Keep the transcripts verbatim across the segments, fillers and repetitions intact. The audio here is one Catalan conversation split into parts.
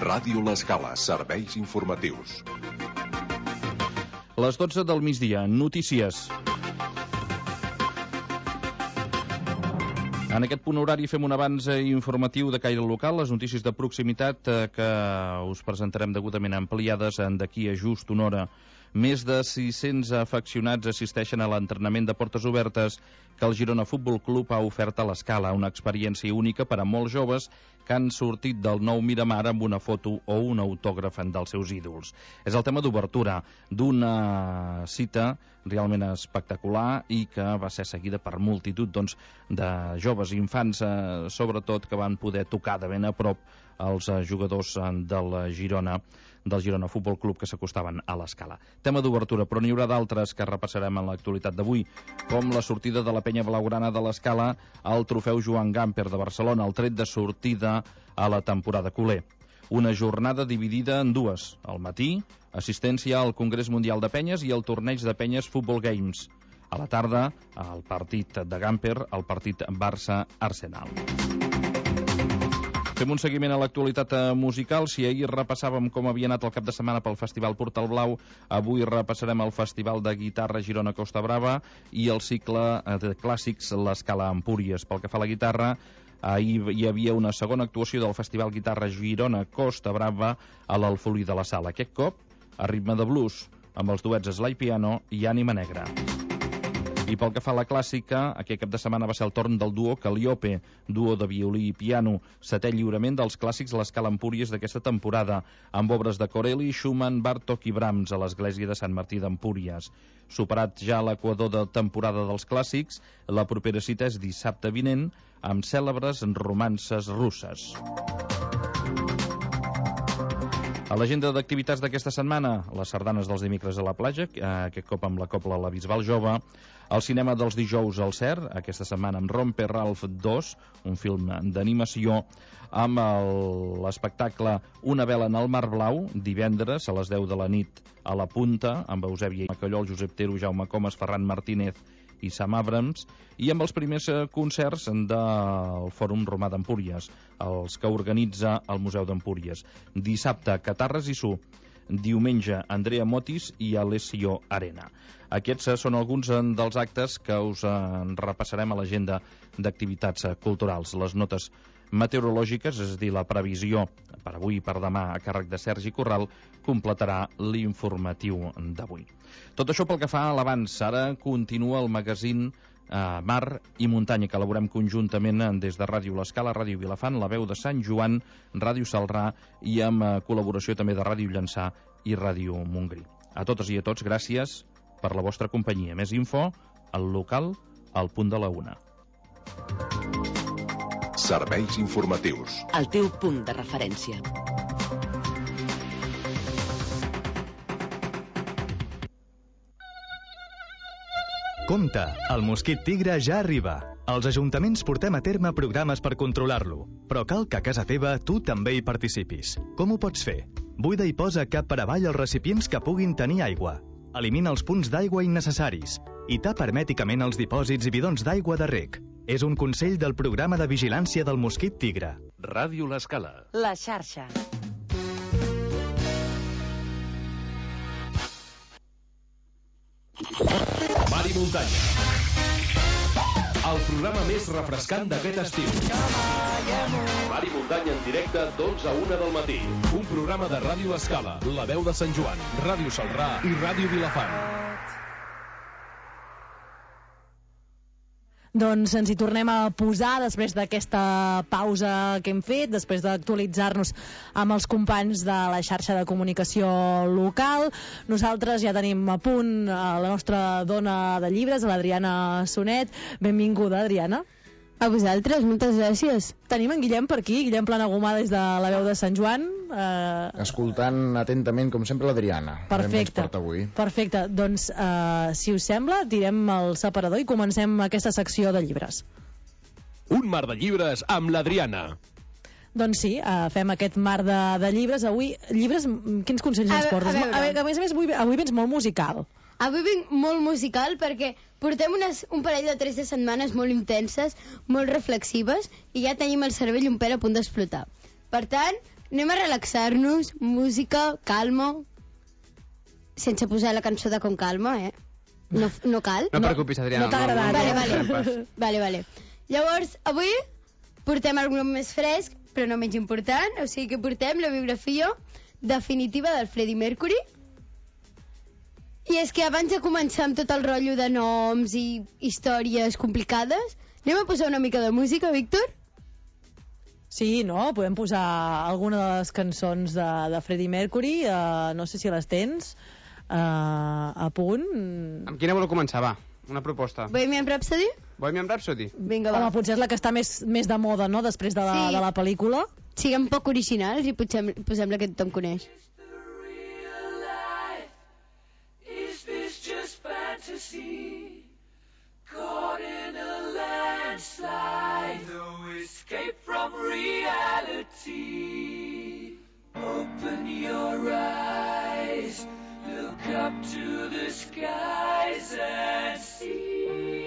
Ràdio L'Escala, serveis informatius. Les dotze del migdia, notícies. En aquest punt horari fem un avanç informatiu de caire local, les notícies de proximitat que us presentarem degudament ampliades d'aquí a just una hora. Més de sis-cents afeccionats assisteixen a l'entrenament de portes obertes que el Girona Futbol Club ha ofert a l'Escala, una experiència única per a molts joves que han sortit del nou Miramar amb una foto o un autògraf dels seus ídols. És el tema d'obertura d'una cita realment espectacular i que va ser seguida per multitud doncs, de joves i infants, eh, sobretot, que van poder tocar de ben a prop els eh, jugadors del Girona del Girona Futbol Club que s'acostaven a l'Escala. Tema d'obertura, però n'hi haurà d'altres que repassarem en l'actualitat d'avui, com la sortida de la penya blaugrana de l'Escala al trofeu Joan Gamper de Barcelona, el tret de sortida a la temporada culer. Una jornada dividida en dues. Al matí, assistència al Congrés Mundial de Penyes i al torneig de penyes Football Games. A la tarda, el partit de Gamper, el partit Barça-Arsenal. Fem un seguiment a l'actualitat musical. Si ahir repassàvem com havia anat el cap de setmana pel Festival Portal Blau, avui repassarem el Festival de Guitarra Girona Costa Brava i el cicle de clàssics l'Escala Empúries. Pel que fa a la guitarra, ahir hi havia una segona actuació del Festival Guitarra Girona Costa Brava a l'Alfolí de la Sala. Aquest cop, a ritme de blues, amb els duets Sly Piano i Ànima Negra. I pel que fa a la clàssica, aquest cap de setmana va ser el torn del duo Calliope, duo de violí i piano, setè lliurament dels clàssics l'Escala Empúries d'aquesta temporada, amb obres de Corelli, Schumann, Bartók i Brahms a l'església de Sant Martí d'Empúries. Superat ja l'equador de temporada dels clàssics, la propera cita és dissabte vinent, amb cèlebres romances russes. A l'agenda d'activitats d'aquesta setmana, les sardanes dels dimecres a la platja, aquest cop amb la Cobla La Bisbal Jove, el cinema dels dijous al Cer, aquesta setmana amb Romper Ralph dos, un film d'animació, amb l'espectacle Una vela en el mar blau, divendres a les deu de la nit a la Punta, amb Eusèbia Macallol, Josep Tero, Jaume Comas, Ferran Martínez i Sam Abrams, i amb els primers concerts del Fòrum Romà d'Empúries, els que organitza el Museu d'Empúries. Dissabte, Catarres i Su. Diumenge, Andrea Motis i Alessio Arena. Aquests són alguns dels actes que us repassarem a l'agenda d'activitats culturals. Les notes meteorològiques, és a dir, la previsió per avui i per demà a càrrec de Sergi Corral, completarà l'informatiu d'avui. Tot això pel que fa a l'abans. Ara continua el magazín eh, Mar i Muntanya, que elaborem conjuntament des de Ràdio L'Escala, Ràdio Vilafant, La Veu de Sant Joan, Ràdio Salrà i amb eh, col·laboració també de Ràdio Llançà i Ràdio Montgrí. A totes i a tots, gràcies per la vostra companyia. Més info al local al punt de la una. Serveis informatius. El teu punt de referència. Compte, el mosquit tigre ja arriba. Els ajuntaments portem a terme programes per controlar-lo, però cal que a casa teva tu també hi participis. Com ho pots fer? Buida i posa cap per avall els recipients que puguin tenir aigua. Elimina els punts d'aigua innecessaris i tapa hermèticament els dipòsits i bidons d'aigua de reg. És un consell del programa de vigilància del mosquit tigre. Ràdio L'Escala. La xarxa. Mar i Muntanya. El programa més refrescant d'aquest estiu. Mar i Muntanya en directe d'onze a una del matí. Un programa de Ràdio L'Escala, La Veu de Sant Joan, Ràdio Salrà i Ràdio Vilafant. Doncs ens hi tornem a posar després d'aquesta pausa que hem fet, després d'actualitzar-nos amb els companys de la xarxa de comunicació local. Nosaltres ja tenim a punt a la nostra dona de llibres, l'Adriana Sonet. Benvinguda, Adriana. A vosaltres, moltes gràcies. Tenim en Guillem per aquí, Guillem Planagumà des de La Veu de Sant Joan. Eh... Escoltant atentament, com sempre, l'Adriana. Perfecte, perfecte. Doncs, eh, si us sembla, tirem el separador i comencem aquesta secció de llibres. Un mar de llibres amb l'Adriana. Doncs sí, uh, fem aquest mar de, de llibres. Avui, llibres, quins consells ens portes? A, a, a, a més a més, avui, avui vens molt musical. Avui vinc molt musical perquè portem unes, un parell de tres de setmanes molt intenses, molt reflexives, i ja tenim el cervell un pèl a punt d'explotar. Per tant, anem a relaxar-nos, música, calma, sense posar la cançó de Con Calma, eh? No, no cal. No et preocupis, Adriana. No t'ha agradat, Vale, eh? vale. vale, vale. Llavors, avui portem algun més fresc, però no menys important, o sigui que portem la biografia definitiva del Freddie Mercury. I és que abans de començar amb tot el rotllo de noms i històries complicades, anem a posar una mica de música, Víctor? Sí, no? Podem posar alguna de les cançons de, de Freddie Mercury, uh, no sé si les tens uh, a punt. Amb quina voleu començar, va? Una proposta. Bohemian Rhapsody? Bohemian Rhapsody? Vinga, va. Home, potser és la que està més, més de moda, no?, després de la, Sí. de la pel·lícula. Siguem poc originals i posem, posem la que tothom coneix. Is this just fantasy? Caught in a landslide, no escape from reality. Open your eyes, look up to the skies and see.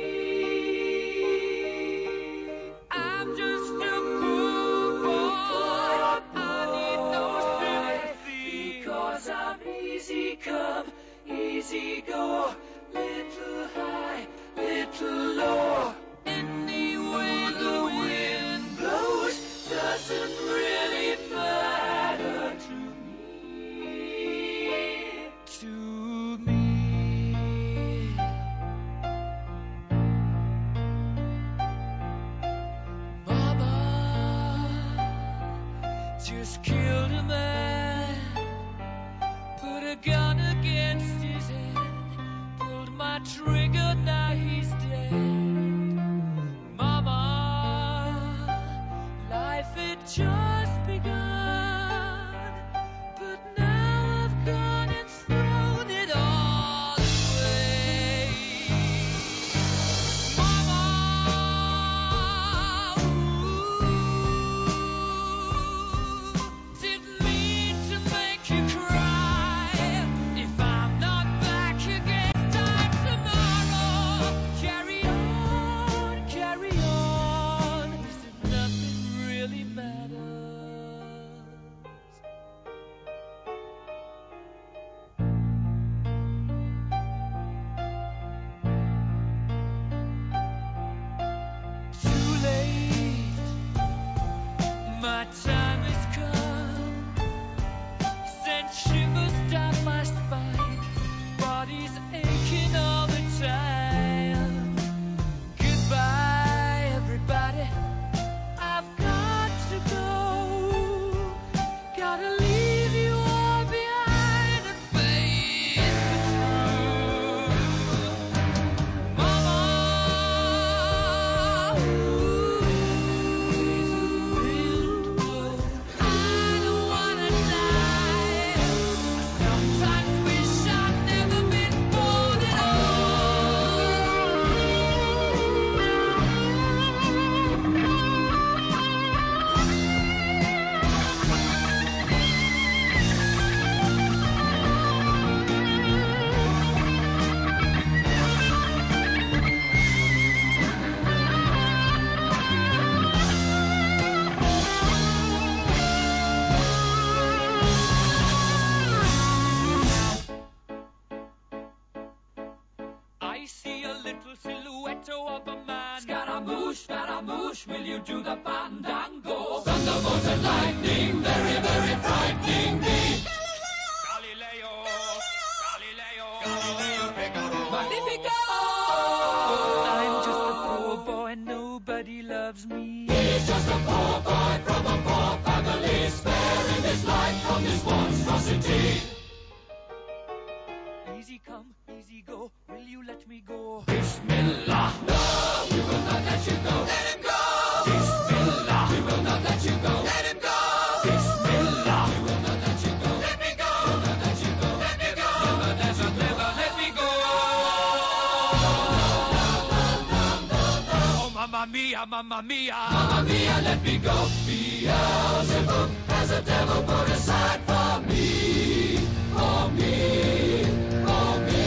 I'm just a poor boy, I need no sympathy, because I'm easy come, easy go, little high, little low. Any way the wind blows doesn't really matter to me, to me. Mama just killed a man, put a gun against his head, pulled my trigger, now he's dead. Mama, life had just begun, but now I've gone and thrown it all away. Mama, ooh, didn't mean to make you cry. If I'm not back again time tomorrow, carry on, carry on, as if nothing really matters. Too late, my time has come. Sent shivers down my spine, body's aching all the time. Goodbye, everybody, I've got to go. Gotta leave you all behind and face the truth. Mama, ooh, wind blow. I don't wanna die. Sometimes wish I'd never been born at I see a little silhouette of a man. Scaramouche, Scaramouche, will you do the fandango? Thunderbolt and lightning, very, very frightening me. Galileo, Galileo, Galileo, Figaro. Magnifico! I'm just a poor boy, nobody loves me. He's just a poor boy from a poor family, sparing his life from this monstrosity. Easy come, easy go, will you let me go? Bismillah, no, we will not let you go. Let him go! Bismillah, we will not let you go. Let him go! Bismillah, we will not let you go. Let me go! We will not let you go. Let me go! Never, never, never let me go. Oh, mamma mia, mamma mia, mamma mia, let me go. Beelzebub has a devil put aside for me, for me, for me.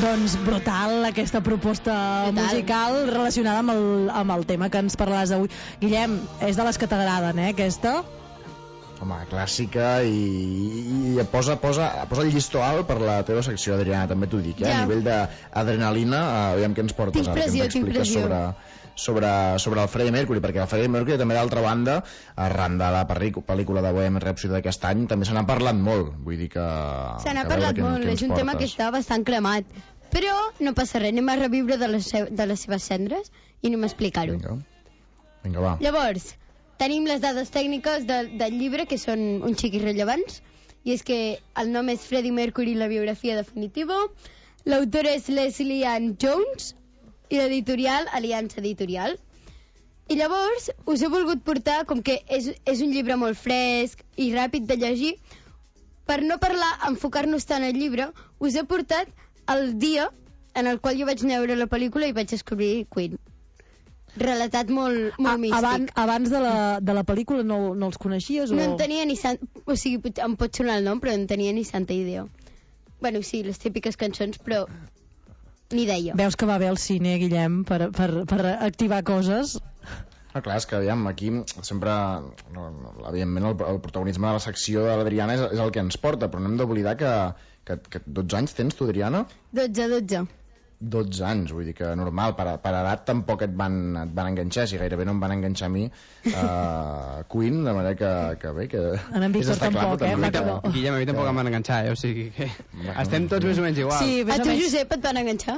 Doncs brutal aquesta proposta Brutal. musical relacionada amb el, amb el tema que ens parlaràs avui. Guillem, és de les que t'agraden, eh, aquesta? Home, clàssica i, i posa, posa, posa el llistó alt per la teva secció, Adriana, també t'ho dic, eh? Ja. A nivell d'adrenalina, eh, aviam què ens portes Tinc ara, pressió, què ens tinc expliques pressió. sobre, sobre, sobre el Freddie Mercury, perquè el Freddie Mercury també, d'altra banda, arran de la pel·lícula, pel·lícula de Bohemian Rhapsody d'aquest any, també se n'ha parlat molt, vull dir que... Se n'ha que a veure parlat què- molt, què ens és un tema que portes. està bastant cremat. Però no passa res, anem a reviure de les, seu, de les seves cendres i anem a explicar-ho. Vinga. Vinga, va. Llavors, tenim les dades tècniques de, del llibre, que són un xic irrellevants, i és que el nom és Freddie Mercury, la biografia definitiva, l'autor és Leslie Ann Jones, i l'editorial Aliança Editorial. I llavors, us he volgut portar, com que és, és un llibre molt fresc i ràpid de llegir, per no parlar, enfocar-nos tant al llibre, us he portat el dia en el qual jo vaig anar a veure la pel·lícula i vaig descobrir Queen. Relatat molt, molt místic. Abans, abans de, la, de la pel·lícula no, no els coneixies? O... No en tenia ni sant... O sigui, pot- em pot sonar el nom, però no en tenia ni santa idea. Bueno, sí, les típiques cançons, però ni idea. Veus que va bé al cine, Guillem, per, per, per activar coses? Ah, clar, és que, aviam, aquí sempre, no, no, evidentment, el, el protagonisme de la secció de l'Adriana és, és el que ens porta, però no hem d'oblidar que, que, que dotze anys tens tu, Adriana? dotze, dotze. dotze anys, vull dir que normal, per, per edat tampoc et van, et van enganxar, si gairebé no em van enganxar a mi uh, Queen, de manera que, que bé, que... En en Víctor és destacable, tampoc, eh, també, però- que- Guillem, a mi tampoc em van enganxar, eh? O sigui que estem tots més o menys igual. Sí, més A o tu, menys. Josep, et van enganxar?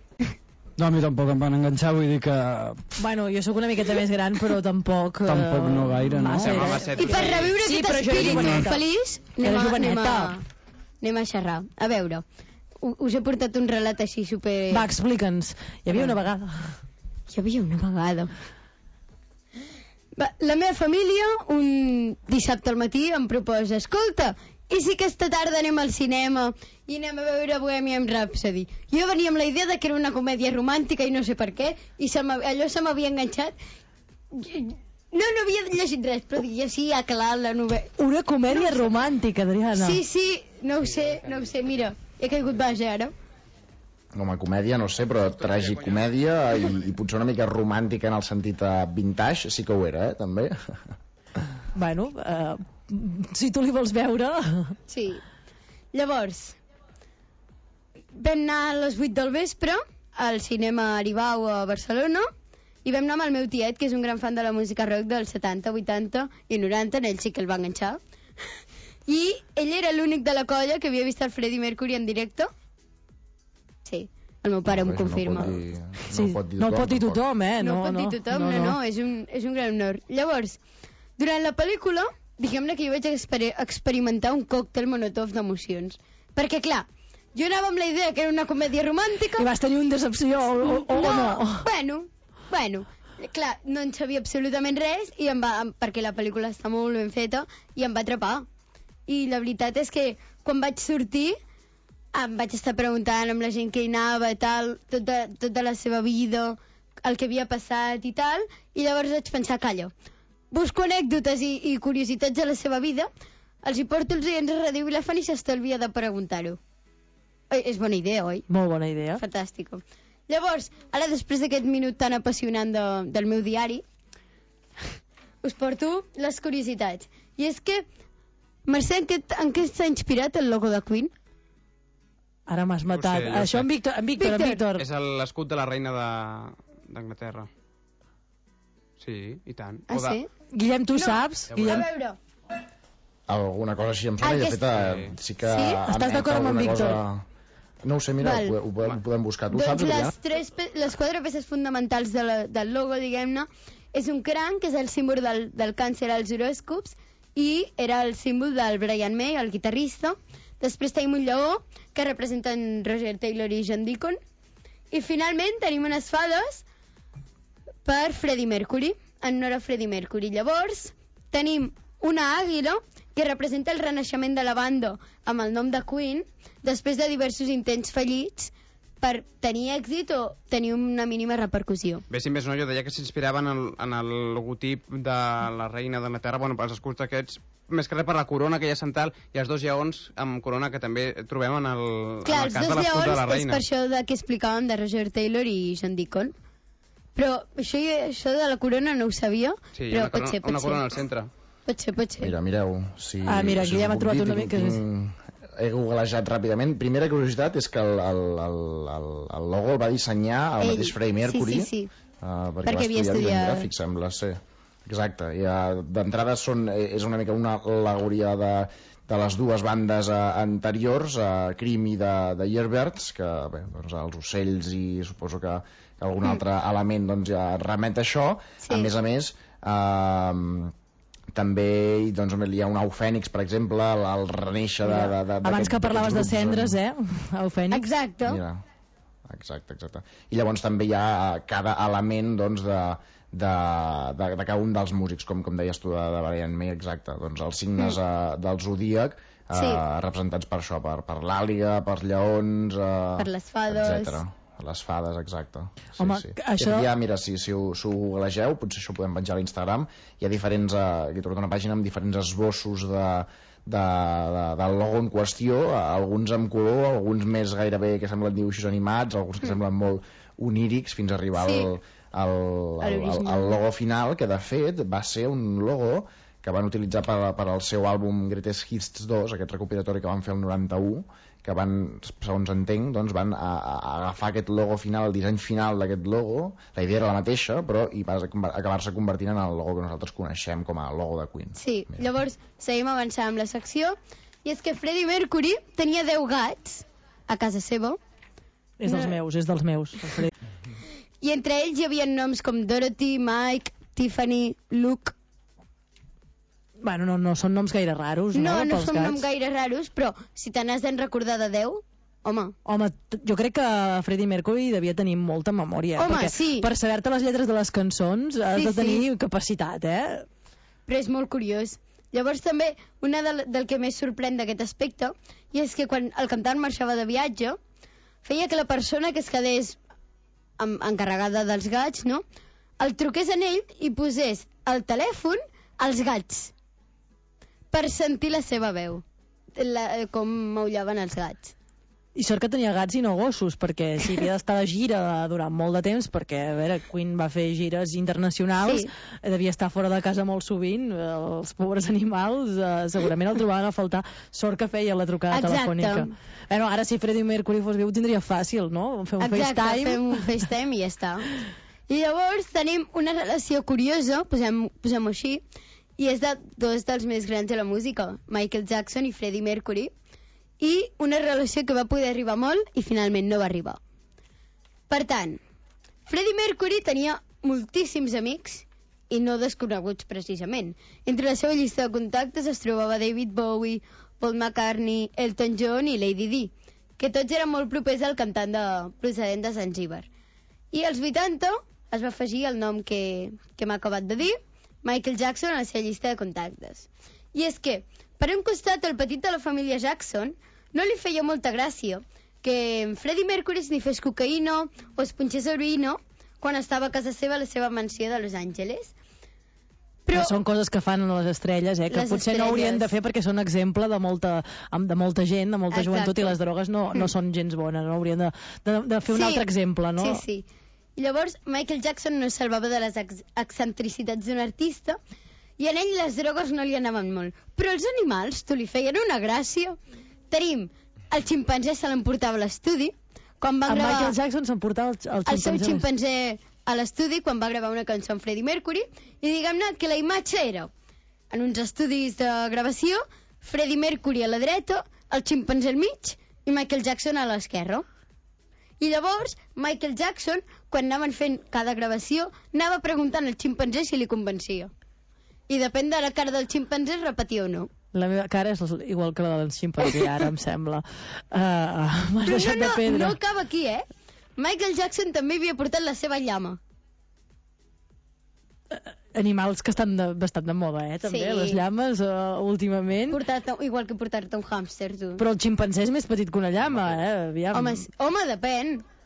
No, a mi tampoc em van enganxar, vull dir que... Bueno, jo sóc una miqueta més gran, però tampoc... eh, Tampoc no gaire, no? massa, Home, eh? va ser- I per reviure Sí, aquest però jo era espírit joveneta. feliç, Era anem a, anem, joveneta. a, anem a xerrar. A veure, u- us he portat un relat així super... Va, explica'ns. Hi havia una vegada. Hi havia una vegada. Va, la meva família, un dissabte al matí, em proposa: escolta, i si aquesta tarda anem al cinema i anem a veure Bohemian Rhapsody? Jo venia amb la idea de que era una comèdia romàntica i no sé per què, i se m'ha- allò se m'havia enganxat. No, no havia llegit res, però dic, ja sí, ha clar la novel·la. Una comèdia romàntica, Adriana. Sí, sí, no ho sé, no ho sé, mira, he caigut baix ara. Home, comèdia, no sé, però tragicomèdia i, i potser una mica romàntica en el sentit uh, vintage, sí que ho era, eh, també. Bueno, eh, si tu li vols veure... Sí. Llavors, vam anar a les vuit del vespre al cinema Aribau a Barcelona i vam anar amb el meu tiet, que és un gran fan de la música rock dels setanta, vuitanta i noranta, en ell sí que el va enganxar. I ell era l'únic de la colla que havia vist el Freddie Mercury en directe. Sí, el meu pare m'ho Això confirma. No, pot dir, no Sí, ho pot dir no ho tothom, pot dir tampoc. tothom, eh? No, ho pot dir tothom, no, no, és, un, és un gran honor. Llavors, durant la pel·lícula, diguem-ne que jo vaig exper experimentar un còctel monotov d'emocions. Perquè, clar, jo anava amb la idea que era una comèdia romàntica... I vas tenir una decepció, o, o, o no? Bueno, bueno, clar, no en sabia absolutament res, i em va, perquè la pel·lícula està molt ben feta, i em va atrapar. I la veritat és que quan vaig sortir em vaig estar preguntant amb la gent que hi anava, tal, tota, tota la seva vida, el que havia passat i tal, i llavors vaig pensar, calla, busco anècdotes i, i curiositats de la seva vida, els hi porto els oients a Ràdio Vilafant i s'estalvia de preguntar-ho. Oi, és bona idea, oi? Molt bona idea. Fantàstic. Llavors, ara després d'aquest minut tan apassionant de, del meu diari, us porto les curiositats. I és que, Mercè, en què, en què s'ha inspirat el logo de Queen? Ara m'has matat. No ho sé, jo Això sé. en Víctor, en Víctor, en Víctor. És l'escut de la reina de- d'Anglaterra. Sí, i tant. Ah, O de- sí? Guillem, tu No, saps? A Guillem? veure, Alguna cosa així em sona, i de Aquest- fet eh, sí que... Sí? han Estàs fet d'acord amb en alguna Víctor? cosa- No ho sé, mira, Val. ho, ho, podem, ho podem buscar. Tu doncs saps, Adrià? les, tres, pe- les quatre peces fonamentals de la, del logo, diguem-ne, és un cranc, que és el símbol del, del càncer als horòscops, i era el símbol del Brian May, el guitarrista. Després tenim un lleó, que representen Roger Taylor i John Deacon. I finalment tenim unes fades per Freddie Mercury, en honor a Freddie Mercury. Llavors, tenim una àguila que representa el renaixement de la banda amb el nom de Queen, després de diversos intents fallits per tenir èxit o tenir una mínima repercussió. Bé, si més no, jo deia que s'inspiraven en, el- en el logotip de la reina d'Anglaterra, bueno, per els escuts aquests, més que res per la corona que hi ha central i els dos lleons amb corona que també trobem en el, Clar, en el els cas dos de l'escut de la lleons és reina. per això de que explicàvem de Roger Taylor i John Deacon. Però això, això de la corona no ho sabia, Sí, però una, pot corona, ser, pot una ser. corona al centre. Pot ser, pot ser. Mira, mireu. Si, Ah, mira, aquí si us ja m'ha puc trobat dir, una tinc- mica més. tinc- He googlejat ràpidament. Primera curiositat és que el, el, el, el, el logo el va dissenyar el Ell, mateix Freddie Mercury. sí, sí, sí. Uh, perquè, Perquè va havia estudiar disseny estudiat- gràfic, sembla ser. Exacte. I uh, d'entrada són, eh, és una mica una al·legoria de, de les dues bandes uh, anteriors, uh, Cream i de, de Yardbirds, que bé, doncs, els ocells i suposo que algun Mm. altre element doncs, ja remet a això. Sí. A més a més, uh, també doncs, hi ha un au fènix, per exemple, el, el reneixer de, de, de, Abans que parlaves de d'aquests grups, cendres, eh? El Fènix. Exacte. Mira, exacte, exacte. I llavors també hi ha eh, cada element doncs, de, de, de, de cada un dels músics, com, com deies tu de, de Brian May, exacte. Doncs els signes Mm. eh, del zodíac eh, Sí. representats per això, per, per l'àliga, per lleons... Eh, Per les fades. etcètera. Les fades, exacte. Sí, Home, sí. això- Aquest dia, mira, si, si, ho, si ho googlageu, potser això ho podem penjar a l'Instagram, hi ha diferents, eh, aquí he trobat una pàgina amb diferents esbossos de, de, de, del logo en qüestió, alguns amb color, alguns més gairebé que semblen dibuixos animats, alguns que Mm. semblen molt onírics, fins a arribar Sí. al, al, A al, al, l'original. al logo final, que de fet va ser un logo que van utilitzar per, per al seu àlbum Greatest Hits dos, aquest recopilatori que van fer el noranta-u, que van, segons entenc, doncs van a, a, a agafar aquest logo final, el disseny final d'aquest logo, la idea era la mateixa, però i va conver- acabar-se convertint en el logo que nosaltres coneixem com a logo de Queen. Sí, llavors seguim avançant amb la secció, i és que Freddie Mercury tenia deu gats a casa seva, És dels No. meus, és dels meus. el Fred. i entre ells hi havia noms com Dorothy, Mike, Tiffany, Luke. Bueno, no, no són noms gaire raros, no? No, no pels són gats. noms gaire raros, però si te n'has de recordar de deu, home, Home, t- jo crec que Freddie Mercury devia tenir molta memòria. Home, perquè sí. Per saber-te les lletres de les cançons has Sí, de tenir sí. capacitat, eh? però és molt curiós. Llavors també, una del, del que més sorprèn d'aquest aspecte, i és que quan el cantant marxava de viatge, feia que la persona que es quedés amb, encarregada dels gats, no?, el truqués en ell i posés el telèfon als gats per sentir la seva veu, la, com maullaven els gats. I sort que tenia gats i no gossos, perquè si havia d'estar de gira durant molt de temps, perquè, a veure, Queen va fer gires internacionals, Sí. devia estar fora de casa molt sovint, els pobres animals eh, segurament el trobaven a faltar. Sort que feia la trucada Exacte. telefònica. Bueno, ara si Freddie Mercury fos viu ho tindria fàcil, no? Fer un Exacte, FaceTime. fem un FaceTime i ja està. I llavors tenim una relació curiosa, posem- posem-ho així, i és de dos dels més grans de la música, Michael Jackson i Freddie Mercury, i una relació que va poder arribar molt i finalment no va arribar. Per tant, Freddie Mercury tenia moltíssims amics i no desconeguts precisament. Entre la seva llista de contactes es trobava David Bowie, Paul McCartney, Elton John i Lady Di, que tots eren molt propers al cantant de, procedent de Zanzíbar. I als vuitanta es va afegir el nom que, que m'ha acabat de dir, Michael Jackson, a la seva llista de contactes. I és que, per un costat, el petit de la família Jackson no li feia molta gràcia que Freddie Mercury ni fes cocaïna o es punxés heroïna quan estava a casa seva a la seva mansió de Los Angeles. Però... Són coses que fan les estrelles, eh? que Les potser no haurien estrelles. de fer perquè són exemple de molta, amb- de molta gent, de molta Exacte. joventut, i les drogues no, no són gens bones, no? Haurien de, de, de fer un Sí. altre exemple, no? Sí, sí. I llavors Michael Jackson no es salvava de les ex excentricitats d'un artista i en ell les drogues no li anaven molt. Però els animals, tu li feien una gràcia. Tenim el ximpanzé, se l'emportava a l'estudi quan va En gravar Michael Jackson s'emportava el, el el seu ximpanzé. ximpanzé a l'estudi quan va gravar una cançó amb Freddie Mercury i diguem-ne que la imatge era en uns estudis de gravació, Freddie Mercury a la dreta, el ximpanzé al mig i Michael Jackson a l'esquerra. I llavors, Michael Jackson, quan anaven fent cada gravació, anava preguntant al ximpanzé si li convencia. I depèn de la cara del ximpanzé, repetia o no. La meva cara és igual que la del ximpanzé, ara, em sembla. Uh, M'has Però deixat no, de no, pedra. no acaba aquí, eh? Michael Jackson també havia portat la seva llama. Animals que estan de, bastant de moda, eh, també, Sí. les llames, uh, últimament. Portar igual que portar-te un hàmster, tu. Però el ximpanzé és més petit que una llama, eh, aviam. Home, s- home, depèn.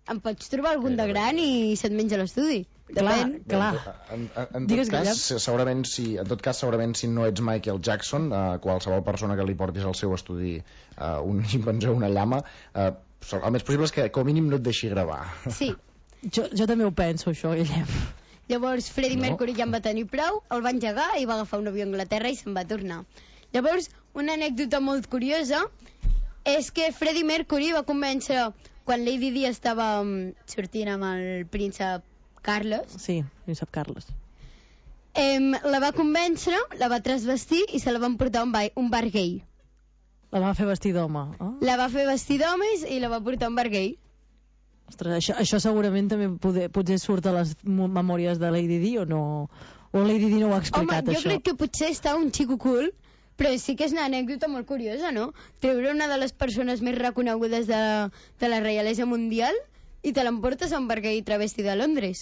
em pots trobar algun de gran i se't menja l'estudi. Depèn. Clar, En, en, en, Digues, tot cas, Guillem. segurament si, en tot cas, segurament si no ets Michael Jackson, eh, qualsevol persona que li portis al seu estudi eh, un ximpanzé o una llama, eh, el més possible és que com a mínim no et deixi gravar. Sí. Jo, jo també ho penso, això, Guillem. Llavors Freddie No. Mercury ja en va tenir prou, el va engegar i va agafar un avió a Anglaterra i se'n va tornar. Llavors, una anècdota molt curiosa és que Freddie Mercury va convèncer, quan Lady Di estava um, sortint amb el príncep Carles, Sí, príncep Carles. em, la va convèncer, la va trasvestir i se la van portar a un, ba un bar gay. La va fer vestir d'home. Oh? La va fer vestir d'homes i la va portar a un bar gay. Ostres, això, això segurament també poder, potser surt a les mo- memòries de Lady Di o no? O Lady Di no ho ha Home, explicat, jo això? crec que potser està un xico cool, però sí que és una anècdota molt curiosa, no? Treure una de les persones més reconegudes de, de la reialesa mundial i te l'emportes a un bar gay travesti de Londres.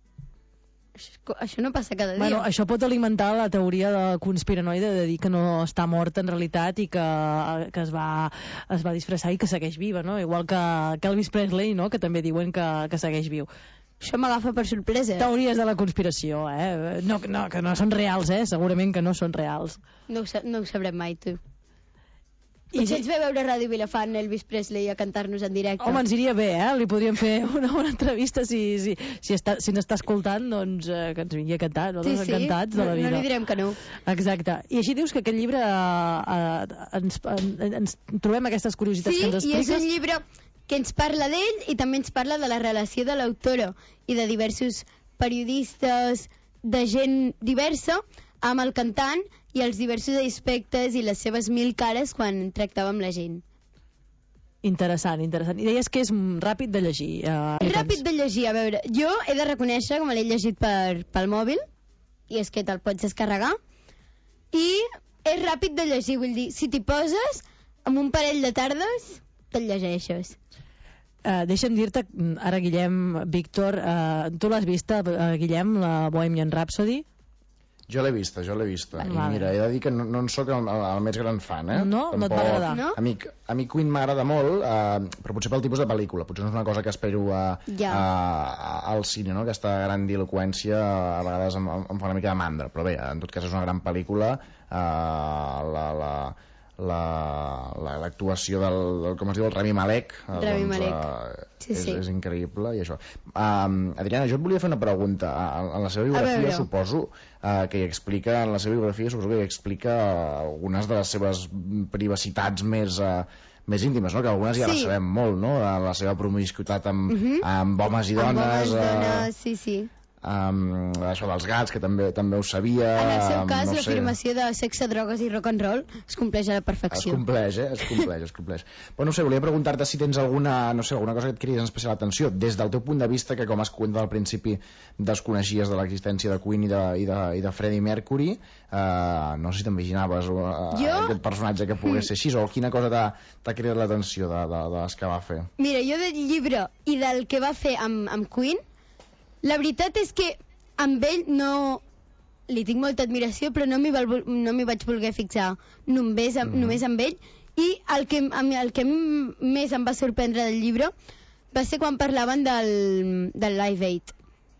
Això, això no passa cada dia. Bueno, això pot alimentar la teoria de conspiranoide de dir que no està morta en realitat i que, que es, va, es va disfressar i que segueix viva, no? Igual que, que Elvis Presley, no? Que també diuen que, que segueix viu. Això m'agafa per sorpresa. Teories de la conspiració, eh? No, no, que no són reals, eh? Segurament que no són reals. No ho, sa- no ho sabrem mai, tu. I Potser ens ve a veure a Ràdio Vilafant Elvis Presley a cantar-nos en directe. Home, ens iria bé, eh? Li podríem fer una, una entrevista si, si, si, està, si ens està escoltant, doncs eh, que ens vingui a cantar, no? Sí, Doncs sí, encantats de no, la vida. no li direm que no. Exacte. I així dius que aquest llibre eh, eh, ens, en, ens trobem aquestes curiositats Sí, que ens i és expliques. un llibre que ens parla d'ell i també ens parla de la relació de l'autora i de diversos periodistes, de gent diversa, amb el cantant i els diversos aspectes i les seves mil cares quan tractava amb la gent. Interessant, interessant. I deies que és mm, ràpid de llegir. Eh, És ràpid de llegir, a veure, jo he de reconèixer que me l'he llegit per, pel mòbil, i és que te'l pots descarregar, i és ràpid de llegir, vull dir, si t'hi poses, amb un parell de tardes, te'l llegeixes. Uh, deixa'm dir-te, mm, ara Guillem, Víctor, uh, tu l'has vista, uh, Guillem, la Bohemian Rhapsody? Jo l'he vista, jo l'he vista. I Vale. mira, he de dir que no, no en sóc el, el, el més gran fan, eh? No? No et va agradar? No? A mi, a mi Queen m'agrada molt, eh, però potser pel tipus de pel·lícula. Potser no és una cosa que espero a, Ja. a, a, al cine, no? Aquesta grandiloquència a vegades em, em fa una mica de mandra. Però bé, en tot cas és una gran pel·lícula. Eh, la... la la- la- l'actuació del, del, com es diu, el Rami Malek, eh, Rami doncs, Malek. eh, Sí, és, sí. és increïble i això. Um, Adriana, jo et volia fer una pregunta. En, en la seva biografia veure. suposo uh, que hi explica, en la seva biografia suposo que hi explica uh, algunes de les seves privacitats més uh, més íntimes, no? Que algunes ja Sí. les sabem molt, no? De la seva promiscuitat amb, Mhm. amb homes i Amb dones, homes, eh, dones, sí, sí. um, això dels gats, que també també ho sabia. En el seu um, cas, no sé. l'afirmació de sexe, drogues i rock and roll es compleix a la Es perfecció. compleix, eh? Es compleix, es compleix. Però no sé, volia preguntar-te si tens alguna, no sé, alguna cosa que et cridi en especial atenció, des del teu punt de vista, que com has comentat al principi desconeixies de l'existència de Queen i de, i de, i de Freddie Mercury, eh, no sé si t'imaginaves uh, Jo- aquest personatge que pogués ser així, o quina cosa t'ha t'ha cridat l'atenció de, de, de les que va fer. Mira, jo del llibre i del que va fer amb, amb Queen, la veritat és que amb ell no... Li tinc molta admiració, però no m'hi val- no m'hi vaig voler fixar només, amb, Mhm. només amb ell. I el que, a mi- el que m- més em va sorprendre del llibre va ser quan parlaven del, del Live Aid.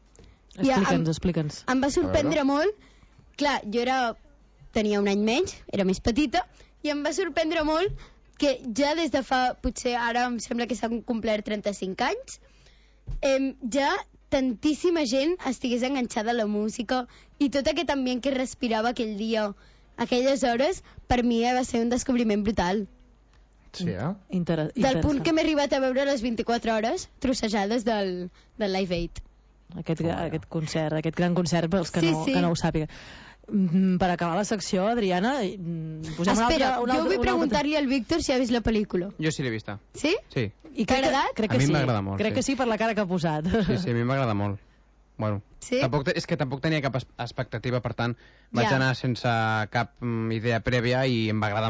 I em- Explica'ns, explica'ns. Em va sorprendre molt. Clar, jo era, tenia un any menys, era més petita, i em va sorprendre molt que ja des de fa, potser ara em sembla que s'han complert trenta-cinc anys, eh, ja tantíssima gent estigués enganxada a la música i tot aquest ambient que respirava aquell dia, aquelles hores, per mi va ser un descobriment brutal. Sí, eh? Inter Del punt que m'he arribat a veure les vint-i-quatre hores trossejades del, del Live Aid. Aquest, aquest concert, aquest gran concert pels que, Sí, no, sí. que no ho sàpiga. Mm, per acabar la secció, Adriana, mm, posem una Espera, altra, una jo altra, vull una preguntar-li al Víctor si ha vist la pel·lícula. Jo sí l'he vista. Sí? Sí. I T'ha crec que- agradat? Crec A que mi sí. m'agrada molt, Crec sí. que sí per la cara que ha posat. Sí, sí, a mi m'agrada molt. Bueno, Sí? tampoc, te- és que tampoc tenia cap es- expectativa, per tant, vaig Ja. anar sense cap mm, idea prèvia i em va agradar molt.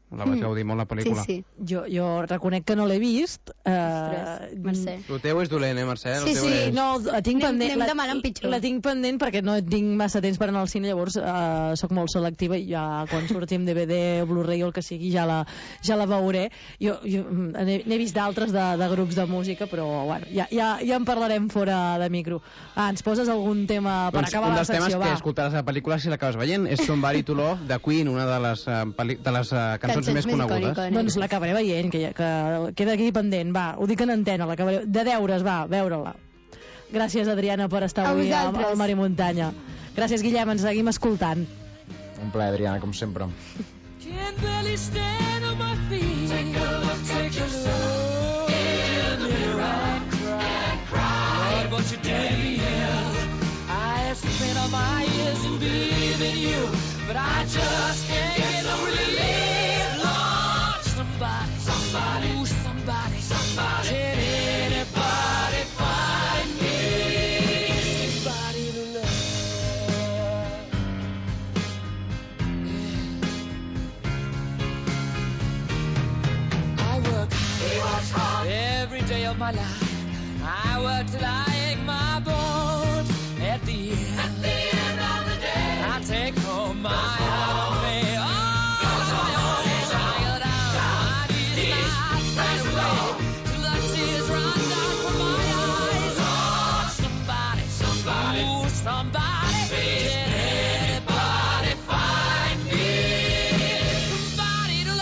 La vaig gaudir molt, la pel·lícula. Sí, sí. Jo, jo reconec que no l'he vist. Eh, Ostres, Mercè. El teu és dolent, eh, Mercè? El Sí, teu sí, és... no, la tinc Anem- pendent. anem la- demanant pitjor. La tinc pendent perquè no tinc massa temps per anar al cine, llavors eh, sóc molt selectiva i ja quan surti amb D V D, Blu-ray o el que sigui ja la, ja la veuré. Jo, jo n'he n'he vist d'altres de, de grups de música, però bueno, ja, ja, ja en parlarem fora de micro. Ah, ens poses algun tema per Doncs acabar un la dels temes secció, que va. escoltaràs a la pel·lícula si l'acabes veient és Somebody to Love de Queen, una de les, uh, de les uh, cançons, Cançons més més conegudes. icòniques. Doncs l'acabaré veient, que, ja- que queda aquí pendent, va, ho dic en antena, l'acabaré, de deures, va, veure-la. Gràcies, Adriana, per estar A avui amb vosaltres. el Mar i Muntanya. Gràcies, Guillem, ens seguim escoltant. Un plaer, Adriana, com sempre. Can't barely stand on my feet. Take a look, take a look in the mirror and cry. Lord, what you did to me is I have spent all my years in believing you, but I just can't get no relief. Lord, somebody, somebody, ooh, somebody, somebody. Can anybody find me somebody to love? I work hard every day of my life. I work till I ache my bones. At the end, at the end of the day, I take home my hard pay. All on my own, trial down my knees, right away till the tears run down from my eyes. Oh, somebody, somebody, ooh, somebody, can anybody find me somebody to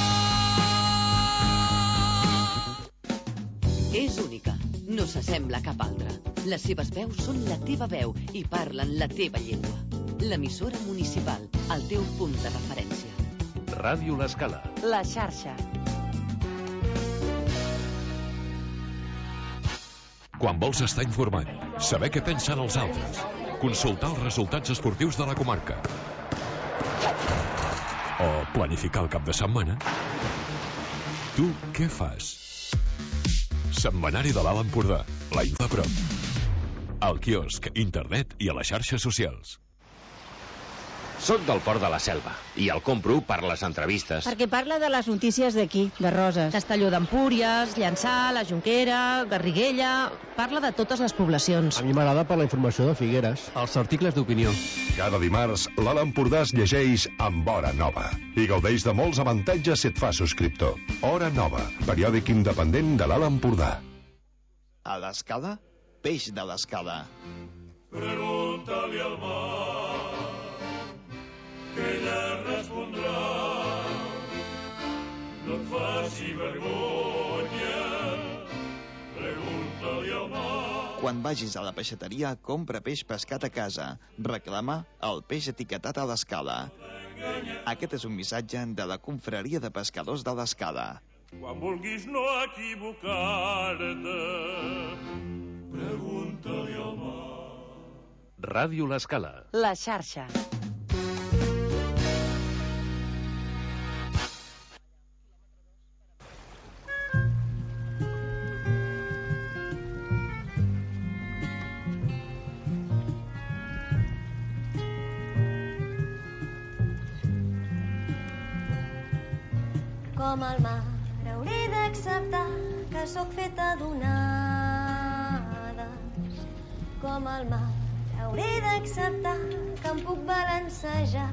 love? És única, no s'assembla a cap altra. Les seves veus són la teva veu i parlen la teva llengua. L'emissora municipal, el teu punt de referència. Ràdio L'Escala. La xarxa. Quan vols estar informat, saber què pensen els altres, consultar els resultats esportius de la comarca o planificar el cap de setmana, tu què fas? Setmanari de l'Alt Empordà, la info a prop. Al quiosc, internet i a les xarxes socials. Soc del Port de la Selva i el compro per les entrevistes. Perquè parla de les notícies d'aquí, de Roses. Castelló d'Empúries, Llançà, la Jonquera, Garriguella... Parla de totes les poblacions. A mi m'agrada per la informació de Figueres. Els articles d'opinió. Cada dimarts, l'Alt Empordà es llegeix amb Hora Nova i gaudeix de molts avantatges si et fa subscriptor. Hora Nova, periòdic independent de l'Alt Empordà. A l'Escala, peix de l'Escala. Pregunta-li al mar, que ella respondrà. No et faci vergonya, pregunta-li al mar. Quan vagis a la peixateria, compra peix pescat a casa. Reclama el peix etiquetat a l'Escala. Aquest és un missatge de la Confraria de Pescadors de l'Escala. Quan vulguis no equivocar-te, pregunta-li al mar. Ràdio L'Escala. La xarxa. Com el mar hauré d'acceptar que sóc feta d'onades. Com el mar hauré d'acceptar que em puc balancejar.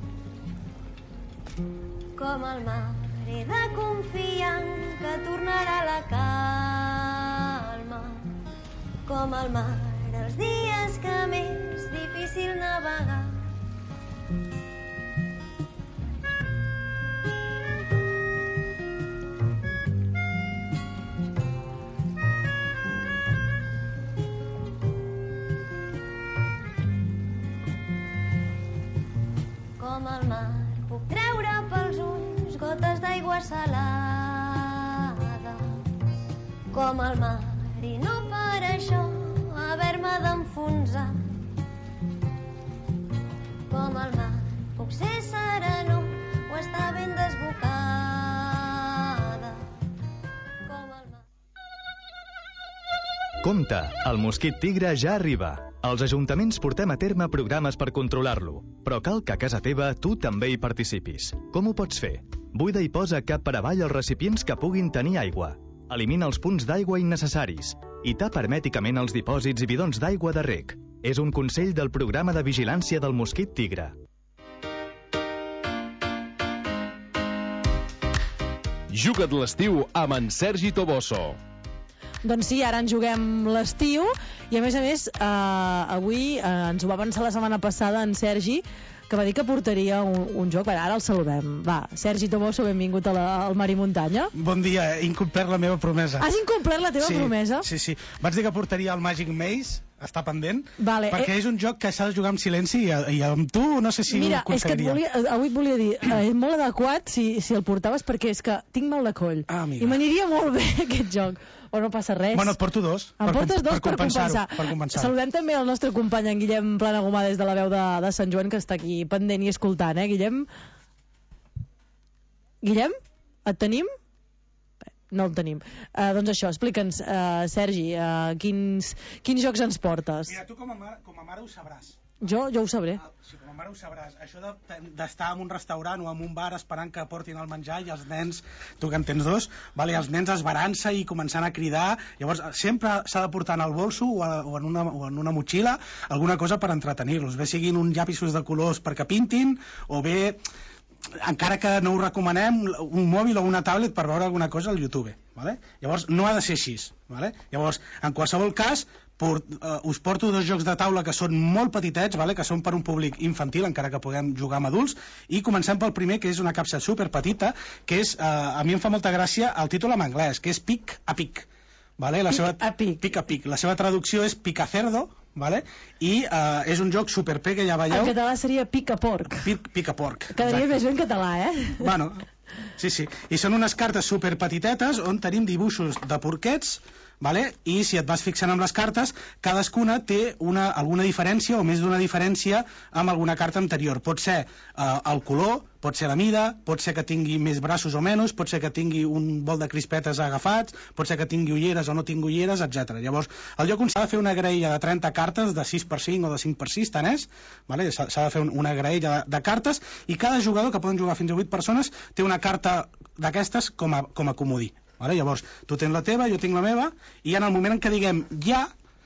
Com el mar he de confiar que tornarà la calma. Com el mar els dies que m'és difícil navegar. Com el mar puc treure pels ulls gotes d'aigua salada. Com el mar i no per això haver-me d'enfonsar. Com el mar puc ser sereno o estar ben desbocada. Com el mar... Compte, el mosquit tigre ja arriba. Els ajuntaments portem a terme programes per controlar-lo, però cal que a casa teva tu també hi participis. Com ho pots fer? Buida i posa cap per avall els recipients que puguin tenir aigua. Elimina els punts d'aigua innecessaris i tapa hermèticament els dipòsits i bidons d'aigua de reg. És un consell del programa de vigilància del mosquit tigre. Juga't l'estiu amb en Sergi Toboso. Doncs sí, ara ens juguem l'estiu i a més a més eh, avui eh, ens ho va avançar la setmana passada en Sergi, que va dir que portaria un, un joc. Ara el saludem. Va, Sergi Toboso, benvingut a la, al Mar i Muntanya. Bon dia, he incomplert la meva promesa. Has incomplert la teva sí, promesa? Sí, sí. Vaig dir que portaria el Magic Maze, està pendent, vale, perquè eh... és un joc que s'ha de jugar amb silenci i, i amb tu no sé si Mira, ho aconseguiria. Mira, és que et volia, avui et volia dir, eh, és molt adequat si, si el portaves, perquè és que tinc mal de coll. Ah, i m'aniria molt bé aquest joc. O no passa res. Bueno, et porto dos. Em portes dos per, per compensar. Per compensar. Saludem també el nostre company, en Guillem Planagumà, des de la veu de, de Sant Joan, que està aquí pendent i escoltant, eh, Guillem? Guillem? Et tenim? Bé, no el tenim. Uh, doncs això, explica'ns, uh, Sergi, uh, quins, quins jocs ens portes? Mira, tu com a mare, com a mare ho sabràs. Jo, jo ho sabré. Ah, sí, com a mare ho sabràs. Això d'estar en un restaurant o en un bar esperant que portin el menjar i els nens, tu que en tens dos, vale, els nens esbarant-se i començant a cridar. Llavors, sempre s'ha de portar en el bolso o, a, o, en una, o en una motxilla alguna cosa per entretenir-los. Bé siguin uns llapisos de colors perquè pintin, o bé, encara que no ho recomanem, un mòbil o una tablet per veure alguna cosa al YouTube. Vale? Llavors, no ha de ser així. Vale? Llavors, en qualsevol cas, Port, uh, us porto dos jocs de taula que són molt petitets, vale? Que són per un públic infantil, encara que puguem jugar amb adults, i comencem pel primer, que és una capsa super petita, que és, uh, a mi em fa molta gràcia el títol en anglès, que és Pic a Pic. Vale? La pic seva, a pic. Pic a Pic. La seva traducció és Picacerdo, vale? I uh, és un joc super P que ja veieu. En català seria Pic a Porc. Pic, pic a Porc. Quedaria exacte. més bé en català, eh? Bueno, sí, sí. I són unes cartes super petitetes on tenim dibuixos de porquets, vale? I si et vas fixant amb les cartes, cadascuna té una, alguna diferència o més d'una diferència amb alguna carta anterior. Pot ser eh, el color, pot ser la mida, pot ser que tingui més braços o menys, pot ser que tingui un bol de crispetes agafats, pot ser que tingui ulleres o no tingui ulleres, etcètera. Llavors, el lloc on s'ha de fer una graella de trenta cartes, de sis per cinc o de cinc per sis, tant és, vale? S'ha de fer una graella de, de cartes, i cada jugador, que poden jugar fins a vuit persones, té una carta d'aquestes com a, com a comodí. Vale? Llavors, tu tens la teva, jo tinc la meva, i en el moment en què diguem ja,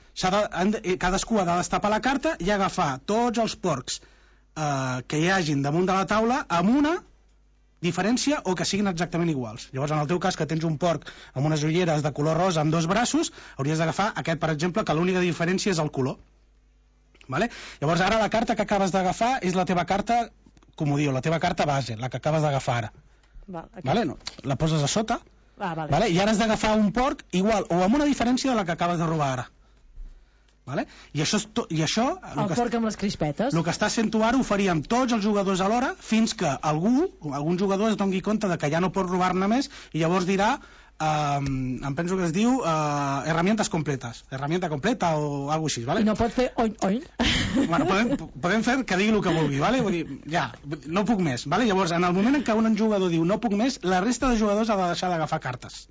de, cadascú ha de destapar la carta i agafar tots els porcs eh, que hi hagin damunt de la taula amb una diferència o que siguin exactament iguals. Llavors, en el teu cas, que tens un porc amb unes ulleres de color rosa amb dos braços, hauries d'agafar aquest, per exemple, que l'única diferència és el color. Vale? Llavors, ara la carta que acabes d'agafar és la teva carta comodí, o la teva carta base, la que acabes d'agafar ara. Val, okay. Vale? No, la poses a sota. Ah, vale. Vale? I ara has d'agafar un porc igual o amb una diferència de la que acabes de robar ara. Vale? I això, és to i això el que porc amb les crispetes. El que està sent tu ara ho faríem tots els jugadors alhora fins que algú, algun jugador es doni compte de que ja no pot robar-ne més i llavors dirà, um, em penso que es diu uh, herramientas completas, herramienta completa o alguna cosa així. Vale? I no pot fer oin, oin. Bueno, podem, podem fer que digui el que vulgui, vale? Vull dir, ja, no puc més, vale? Llavors, en el moment en què un jugador diu no puc més, la resta de jugadors ha de deixar d'agafar cartes.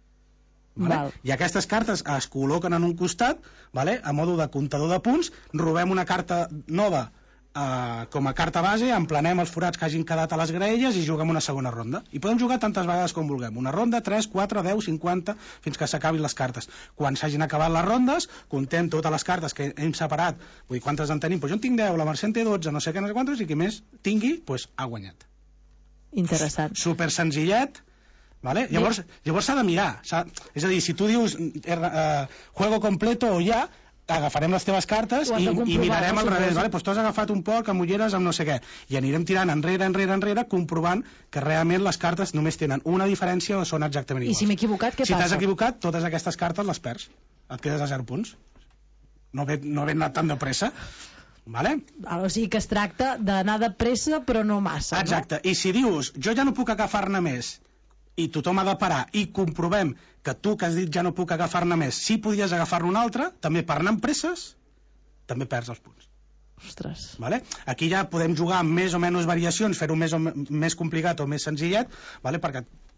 Vale? I aquestes cartes es col·loquen en un costat, vale? A modo de comptador de punts, robem una carta nova eh, com a carta base, emplanem els forats que hagin quedat a les graelles i juguem una segona ronda. I podem jugar tantes vegades com vulguem. Una ronda, tres, quatre, deu, cinquanta, fins que s'acabin les cartes. Quan s'hagin acabat les rondes, contem totes les cartes que hem separat. Vull dir, quantes en tenim? Pues jo en tinc deu, la Mercè en té dotze, no sé què, no sé quantes, i qui més tingui, pues ha guanyat. Interessant. Super senzillet. Vale? Llavors llavors s'ha de mirar, és a dir, si tu dius eh, juego completo o ja, agafarem les teves cartes i, i mirarem al revés, vale? Pues tu has agafat un porc amb ulleres amb no sé què, i anirem tirant enrere, enrere, enrere, comprovant que realment les cartes només tenen una diferència o són exactament iguals. I si m'he equivocat, què si passa? Si t'has equivocat, totes aquestes cartes les perds, et quedes a zero punts, no haver no anat tan de pressa. Vale? O sigui que es tracta d'anar de pressa però no massa. Exacte, no? I si dius jo ja no puc agafar-ne més i tothom ha de parar i comprovem que tu que has dit ja no puc agafar-ne més, si podies agafar-ne un altre, també per anar amb presses, també perds els punts. Ostres. Vale? Aquí ja podem jugar amb més o menys variacions, fer-ho més, o més complicat o més senzillet, vale? Perquè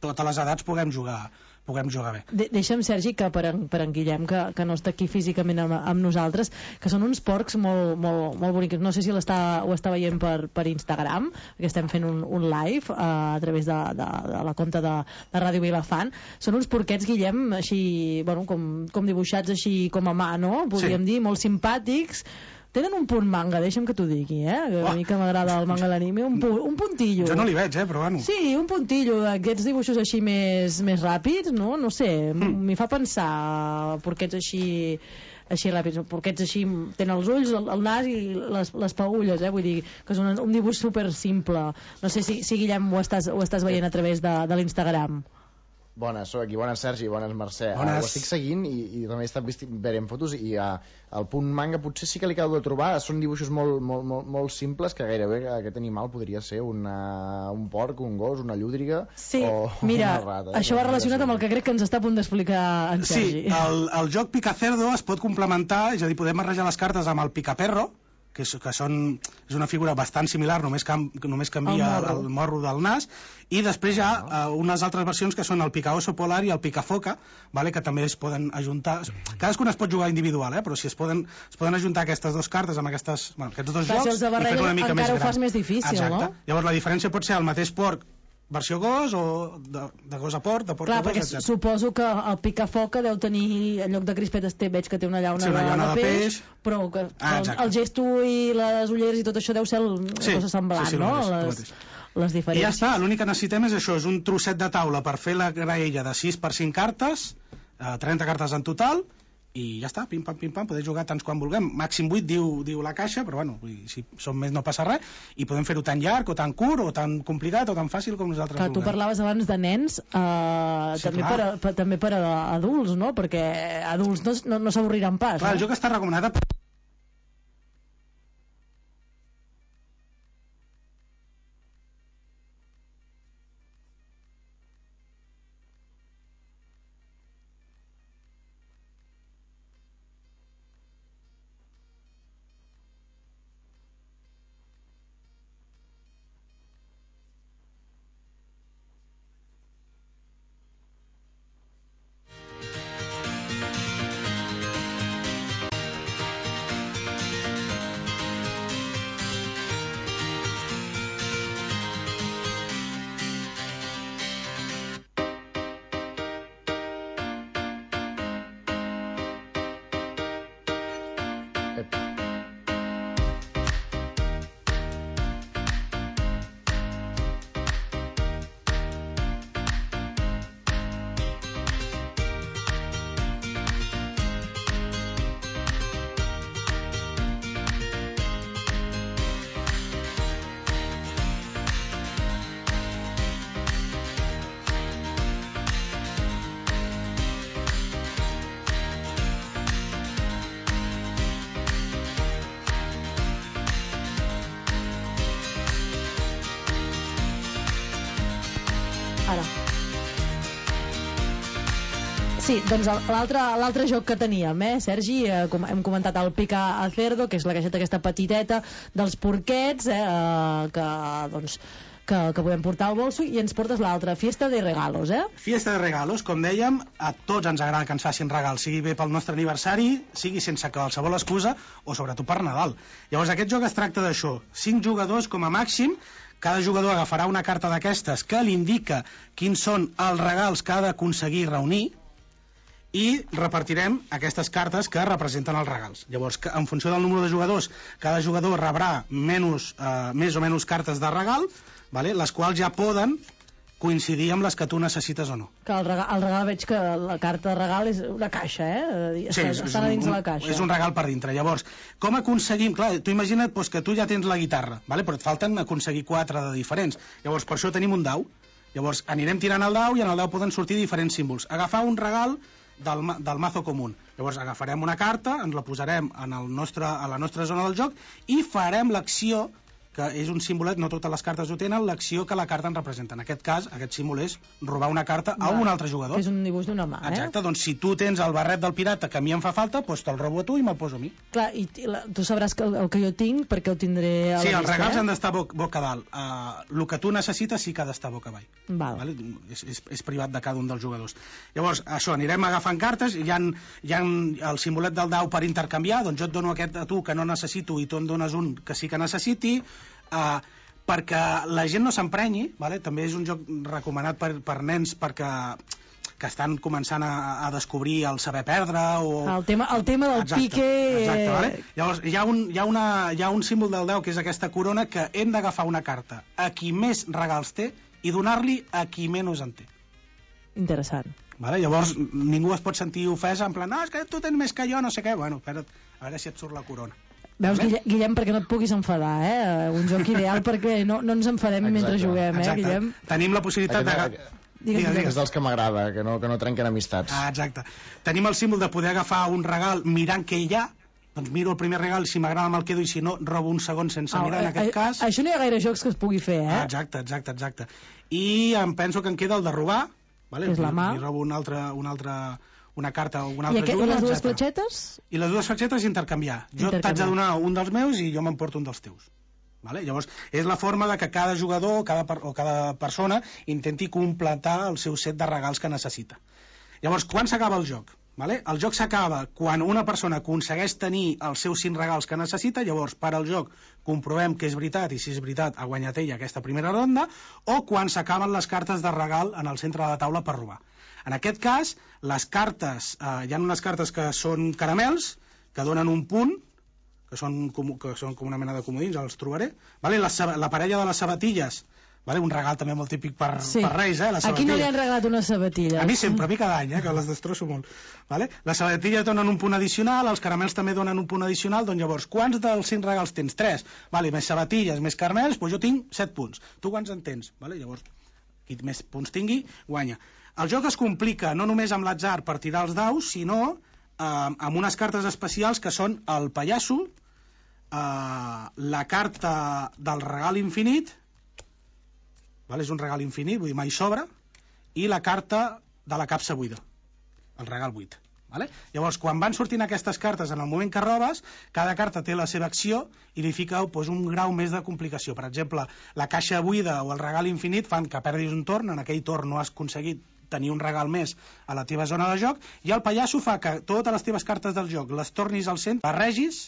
totes les edats puguem jugar puguem jugar bé. De Deixa'm, Sergi, que per en, per en Guillem, que, que no està aquí físicament amb, amb nosaltres, que són uns porcs molt, molt, molt bonics. No sé si l'està, ho està veient per, per Instagram, que estem fent un, un live uh, a través de, de, de la compte de, de Ràdio Vilafant. Són uns porquets, Guillem, així, bueno, com, com dibuixats així com a mà, no? Podríem sí. dir, molt simpàtics. Tenen un punt manga, deixa'm que t'ho digui, eh? Que a mi que m'agrada el manga d'anime, un, pu un puntillo. Jo no li veig, eh, però bueno. Sí, un puntillo d'aquests dibuixos així més, més ràpids, no? No sé, mm. m'hi fa pensar porquets així així ràpids, porquets així tenen els ulls, el, el nas i les, les paulles, eh? Vull dir que és un, un dibuix super simple. No sé si, si Guillem ho estàs, ho estàs veient a través de, de l'Instagram. Bones, soc aquí, bones Sergi, bones Mercè. Bones. Uh, ho estic seguint i, i també he estat veient fotos i uh, el punt manga potser sí que li acabo de trobar, són dibuixos molt, molt, molt, molt simples que gairebé aquest animal podria ser una, un porc, un gos, una llúdriga sí, o mira, una rata. Això va relacionat amb el que crec que ens està a punt d'explicar en Sergi. Sí, el, el joc Picacerdo es pot complementar, és a dir, podem barrejar les cartes amb el Picaperro, que, és, que són, és una figura bastant similar, només, cam, només canvia el morro. el morro del nas, i després hi ha uh, unes altres versions que són el Picaoso Polar i el Picafoca, vale, que també es poden ajuntar. Cadascuna es pot jugar individual, eh, però si es poden, es poden ajuntar aquestes dues cartes amb aquestes, bueno, aquests dos Clar, jocs, si els de barregen, una mica encara més ho gran. fas més difícil, exacte. no? Llavors la diferència pot ser el mateix porc versió gos o de, de gos a porc, de porc Clar, a gos, perquè etcètera. suposo que el picafoca deu tenir, en lloc de crispetes té, veig que té una llauna, sí, una llauna de, de peix, peix, però que, ah, el, el gesto i les ulleres i tot això deu ser el, sí, cosa semblant, sí, sí, no? Mateix, les, les diferències. I ja està, l'únic que necessitem és això, és un trosset de taula per fer la graella de sis per cinc cartes, eh, trenta cartes en total, i ja està, pim pam pim pam, podem jugar tants quan vulguem, màxim vuit diu, diu la caixa, però bueno, si som més no passa res, i podem fer-ho tan llarg o tan curt o tan complicat o tan fàcil com nosaltres Clar, vulguem. tu parlaves abans de nens, eh, sí, també, per a, per, també per a adults, no? Perquè adults no, no, no s'avorriran pas. Clar, no? el joc està recomanat a... Ara. Sí, doncs l'altre joc que teníem, eh, Sergi, eh, com hem comentat el Pica a Cerdo, que és la caixeta aquesta petiteta dels porquets, eh, que, doncs, que, que podem portar al bolso, i ens portes l'altra, Fiesta de Regalos, eh? Fiesta de Regalos, com dèiem, a tots ens agrada que ens facin regals, sigui bé pel nostre aniversari, sigui sense qualsevol excusa, o sobretot per Nadal. Llavors aquest joc es tracta d'això, cinc jugadors com a màxim, cada jugador agafarà una carta d'aquestes que li indica quins són els regals que ha d'aconseguir reunir, i repartirem aquestes cartes que representen els regals. Llavors, en funció del número de jugadors, cada jugador rebrà menys, eh, més o menys cartes de regal, vale? Les quals ja poden coincidir amb les que tu necessites o no. Que el regal, el regal veig que la carta de regal és una caixa, eh? Sí, és, estan a dins un, de la caixa. És un regal per dintre. Llavors, com aconseguim... Clar, tu imagina't doncs, que tu ja tens la guitarra, vale? Però et falten aconseguir quatre de diferents. Llavors, per això tenim un dau. Llavors, anirem tirant el dau i en el dau poden sortir diferents símbols. Agafar un regal del, del mazo comú. Llavors agafarem una carta, ens la posarem en el nostre, a la nostra zona del joc i farem l'acció que és un símbolet, no totes les cartes ho tenen, l'acció que la carta en representa. En aquest cas, aquest símbol és robar una carta a un altre jugador. Que és un dibuix d'una mà, eh? Exacte, doncs si tu tens el barret del pirata que a mi em fa falta, doncs te'l robo a tu i me'l poso a mi. Clar, i la, tu sabràs que el, el que jo tinc, perquè ho tindré a la Sí, els llista, regals eh? han d'estar boca, boca dalt. Uh, el que tu necessites sí que ha d'estar boca avall. Val. Vale? És, és, és privat de cada un dels jugadors. Llavors, això, anirem agafant cartes, hi ha, hi ha el simbolet del dau per intercanviar, doncs jo et dono aquest a tu que no necessito i tu em dones un que sí que necessiti, uh, perquè la gent no s'emprenyi, vale? També és un joc recomanat per, per nens perquè que estan començant a, a descobrir el saber perdre o... El tema, el tema del exacte, pique... Exacte, vale? Llavors hi ha, un, hi, ha una, hi ha un símbol del deu que és aquesta corona que hem d'agafar una carta a qui més regals té i donar-li a qui menys en té. Interessant. Vale? Llavors ningú es pot sentir ofès en plan, no, és que tu tens més que jo, no sé què. Bueno, espera't, a veure si et surt la corona. Veus, Guillem, Guillem, perquè no et puguis enfadar, eh? Un joc ideal perquè no, no ens enfadem exacte, mentre juguem, eh, exacte. Guillem? Tenim la possibilitat aquest, de... Digues, digues. És dels que m'agrada, que, no, que no trenquen amistats. Ah, exacte. Tenim el símbol de poder agafar un regal mirant què hi ha, doncs miro el primer regal, si m'agrada me'l quedo i si no, robo un segon sense ah, mirar, en aquest a, cas... Això no hi ha gaire jocs que es pugui fer, eh? Ah, exacte, exacte, exacte. I em penso que em queda el de robar, vale? És la mà. I robo una altra... Una altra una carta o un altre I, aquest, jugador, I les dues etcètera. fletxetes? I les dues fletxetes intercanviar. Jo t'haig de donar un dels meus i jo m'emporto un dels teus. Vale? Llavors, és la forma de que cada jugador cada per, o cada persona intenti completar el seu set de regals que necessita. Llavors, quan s'acaba el joc? Vale? El joc s'acaba quan una persona aconsegueix tenir els seus cinc regals que necessita, llavors, per al joc, comprovem que és veritat, i si és veritat, ha guanyat ella aquesta primera ronda, o quan s'acaben les cartes de regal en el centre de la taula per robar. En aquest cas, les cartes, eh, hi ha unes cartes que són caramels, que donen un punt, que són com, que són com una mena de comodins, els trobaré. Vale? La, la parella de les sabatilles, vale? Un regal també molt típic per, sí. per Reis, eh? Les Aquí no li han regalat unes sabatilles. A mi sempre, a mi cada any, eh? Que les destrosso molt. Vale? Les sabatilles donen un punt addicional, els caramels també donen un punt addicional, doncs llavors, quants dels cinc regals tens? Tres. Vale, més sabatilles, més caramels, doncs jo tinc set punts. Tu quants en tens? Vale? Llavors, qui més punts tingui, guanya. El joc es complica no només amb l'atzar per tirar els daus, sinó eh, amb unes cartes especials que són el pallasso, eh, la carta del regal infinit, vale? És un regal infinit, vull dir mai sobra, i la carta de la capsa buida, el regal buit. Vale? Llavors, quan van sortint aquestes cartes en el moment que robes, cada carta té la seva acció i li fica pues, un grau més de complicació. Per exemple, la caixa buida o el regal infinit fan que perdis un torn, en aquell torn no has aconseguit tenir un regal més a la teva zona de joc, i el pallasso fa que totes les teves cartes del joc les tornis al centre, barregis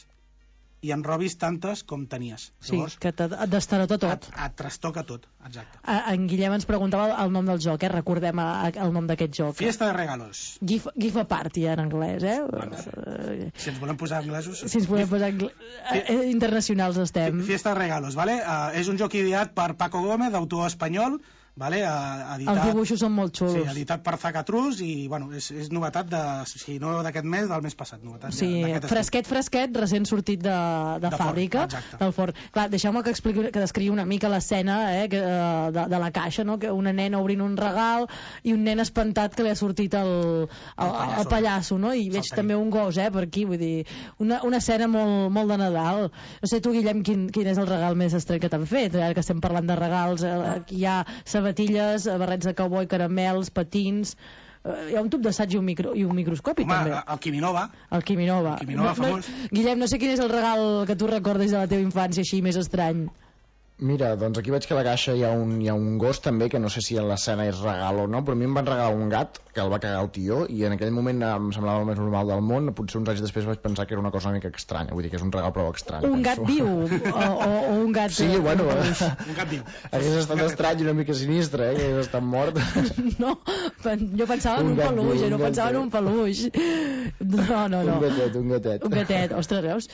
i en robis tantes com tenies. Sí, Llavors, que et destarota tot. Et, et trastoca tot, exacte. A, en Guillem ens preguntava el nom del joc, eh? Recordem a, a, el nom d'aquest joc. Fiesta de regalos. Give, give a party en anglès, eh? Bueno, si ens volem posar anglesos... Si ens volem posar angl... eh, internacionals estem. Fiesta de regalos, vale? Uh, és un joc ideat per Paco Gómez, autor espanyol, vale? Uh, editat... Els dibuixos són molt xulos. Sí, editat per Zacatrus i, bueno, és, és novetat de, si no d'aquest mes, del mes passat. Novetat sí, fresquet, fresquet, recent sortit de, de, de fàbrica, forn, del forn. Clar, deixeu-me que expliqui, que descrigui una mica l'escena eh, que, de, de la caixa, no? Que una nena obrint un regal i un nen espantat que li ha sortit el, el, el, pallasso. el pallasso, no? I veig també un gos, eh, per aquí, vull dir, una, una escena molt, molt de Nadal. No sé tu, Guillem, quin, quin és el regal més estrany que t'han fet? Ara que estem parlant de regals, eh, aquí hi ha sabatilles, barrets de cowboy, caramels, patins... Hi ha un tub d'assaig i, un micro, i un microscopi. Home, també. El Quiminova. El Quiminova. El Quiminova no, famós. No, Guillem, no sé quin és el regal que tu recordes de la teva infància així més estrany. Mira, doncs aquí veig que a la caixa hi ha un, hi ha un gos també, que no sé si en l'escena és regal o no, però a mi em van regalar un gat que el va cagar el tio, i en aquell moment em semblava el més normal del món. Potser uns anys després vaig pensar que era una cosa una mica estranya, vull dir que és un regal prou estrany. Un penso. gat viu o, o, o un gat... Sí, bueno, un gat viu. Hagués estat estrany i una mica sinistre, eh, que hagués estat mort. No, jo pensava en un, un peluix, viu, un no pensava en un peluix. No, no, no. Un gatet, un gatet. Un gatet, ostres, veus?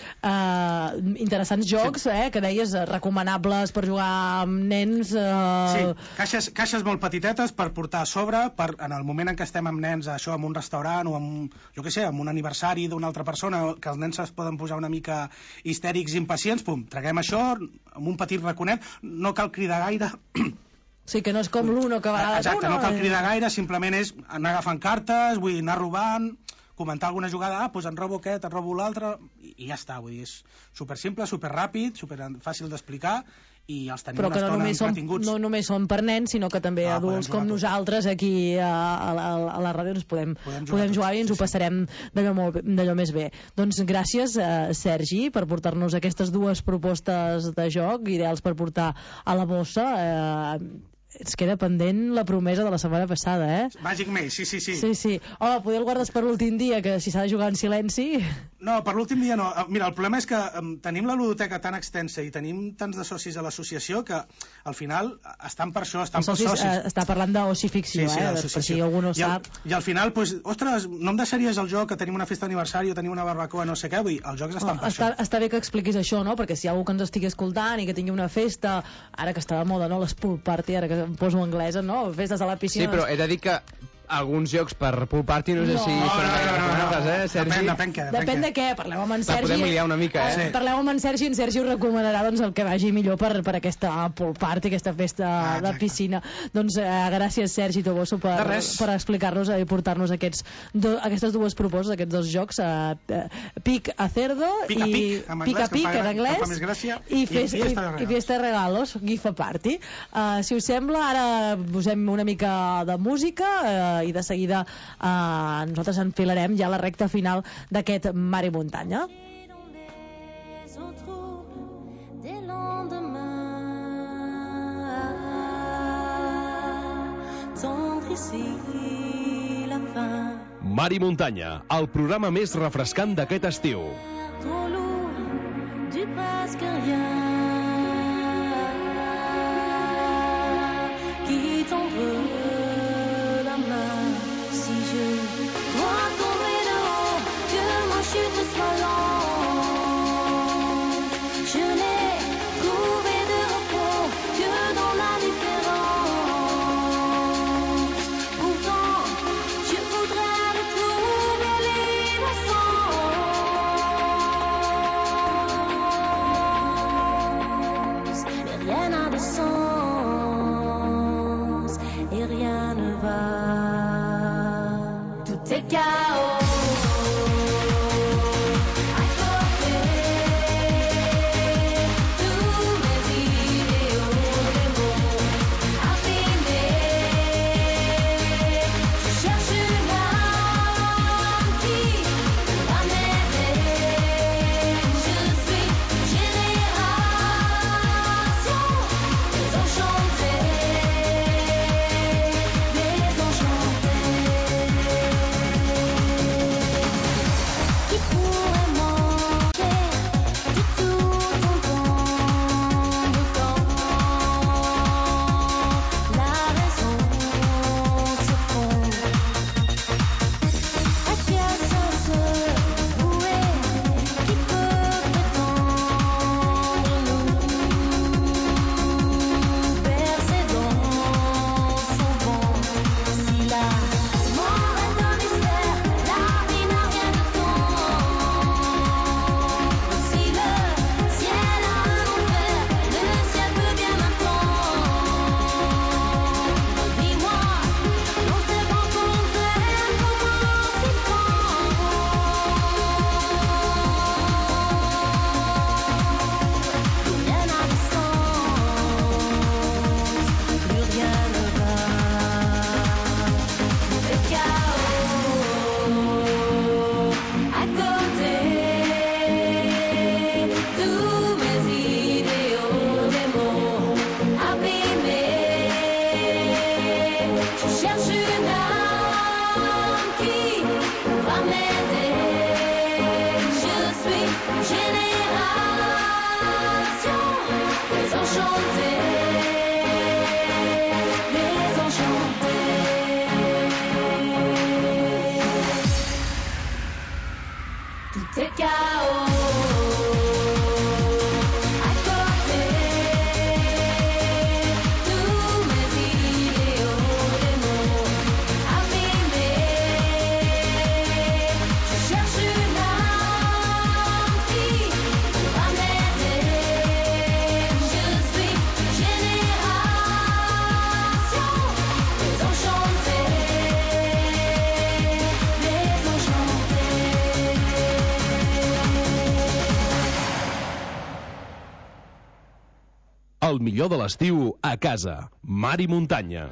Uh, interessants jocs, eh, que deies, recomanables per jugar amb nens... Uh... Sí, caixes, caixes molt petitetes per portar a sobre, per, en el moment en què estem amb nens, això, en un restaurant o amb, jo què sé, amb un aniversari d'una altra persona, que els nens es poden posar una mica histèrics, impacients, pum, traguem això, amb un petit raconet, no cal cridar gaire... Sí, que no és com l'uno que a vegades... Exacte, no cal cridar gaire, simplement és anar agafant cartes, vull dir, anar robant... comentar alguna jugada, ah, doncs en robo aquest, en robo l'altre, i, i ja està, vull dir, és super simple, super ràpid, super fàcil d'explicar, i els tenim però una que no estona només, són, entretinguts. no només són per nens, sinó que també Ah, adults podem com jugar nosaltres aquí a, a, la, a la ràdio ens podem, Podem jugar podem jugar tots, i ens ho passarem d'allò molt bé- d'allò més bé. Doncs gràcies, eh, Sergi, per portar-nos aquestes dues propostes de joc, ideals per portar a la bossa. Eh, ens queda pendent la promesa de la setmana passada, eh? Magic Maze, sí, sí, sí. Sí, sí. Home, poder el guardes per l'últim dia, que si s'ha de jugar en silenci... No, per l'últim dia no. Eh, Mira, el problema és que um, tenim la ludoteca tan extensa i tenim tants de socis a l'associació que al final estan per això, estan Els pels socis, socis. eh, està parlant d'oci-ficció, Sí, sí, eh? de Per l'associació. si algú no I al, sap. I al final, pues, ostres, no em deixaries el joc, que tenim una festa d'aniversari o tenim una barbacoa, no sé què, vull dir, els jocs estan Oh, per està, això. està bé que expliquis això, no? Perquè si hi ha algú que ens estigui escoltant i que tingui una festa, ara que està de moda, no? L'spool party, ara que em poso anglesa, no? Festes a la piscina. Sí, però he de dir que alguns jocs per pool party no sé No. si No, són no, gaire no, no, no. recomanables, eh, Sergi? Depèn, depèn què, Depèn de què, parleu amb en La Sergi. podem liar una mica, eh? Sí. Parleu amb en Sergi i en Sergi us recomanarà doncs, el que vagi millor per, per aquesta pool party, aquesta festa Ah, de piscina. Doncs eh, gràcies, Sergi Toboso, per, De res. per explicar-nos i portar-nos aquests do, aquestes dues propostes, aquests dos jocs, eh, eh, Pic a Cerdo Pic a i pic, en Pic a anglès, que Pic fa en gra- que anglès fa més gràcia, i, i fes, i, Fiesta de i Regalos. Fiesta de Regalos, Gifa Party. Uh, si us sembla, ara posem una mica de música uh, i de seguida uh, nosaltres enfilarem ja la recta final d'aquest Mar i Muntanya. Des lendemains, tendre ici la fin. Mar i muntanya, el programa més refrescant d'aquest estiu. Trop lourd, du presque rien. Qui t'enveut la main si je dois tomber de haut, que ma chute soit lente. Je n'ai trouvé de repos que dans la différence. Pourtant, je voudrais retrouver l'innocence. Mais rien n'a de sens et rien ne va. Tout est chaos. À côté, tous mes idéaux, des mots abîmés. Je cherche une âme qui va m'aider. Je suis génération désenchantée, désenchantée. Qui pourrait manquer de tout ton temps de temps? La raison se fond. À qui a sans se vouer? Qui peut prétendre nous bercer dans son vent? Si la mort est un mystère, la vie n'a rien de temps. Si le ciel a un enfer, le ciel peut bien m'attendre. Dis-moi, dans ces grands concerts, comment s'y prendre? Plus rien n'a de sens, plus rien ne va. Tout est chaos. À côté, tous mes idéaux, des mots abîmés. Je cherche une âme qui va m'aider. Je suis génération désenchantée, désenchantée. Tout est chaos. À côté, tous mes idéaux, des mots abîmés. Je cherche une âme qui va m'aider. Je suis génération désenchantée, désenchantée. El millor de l'estiu a casa. Mar i muntanya.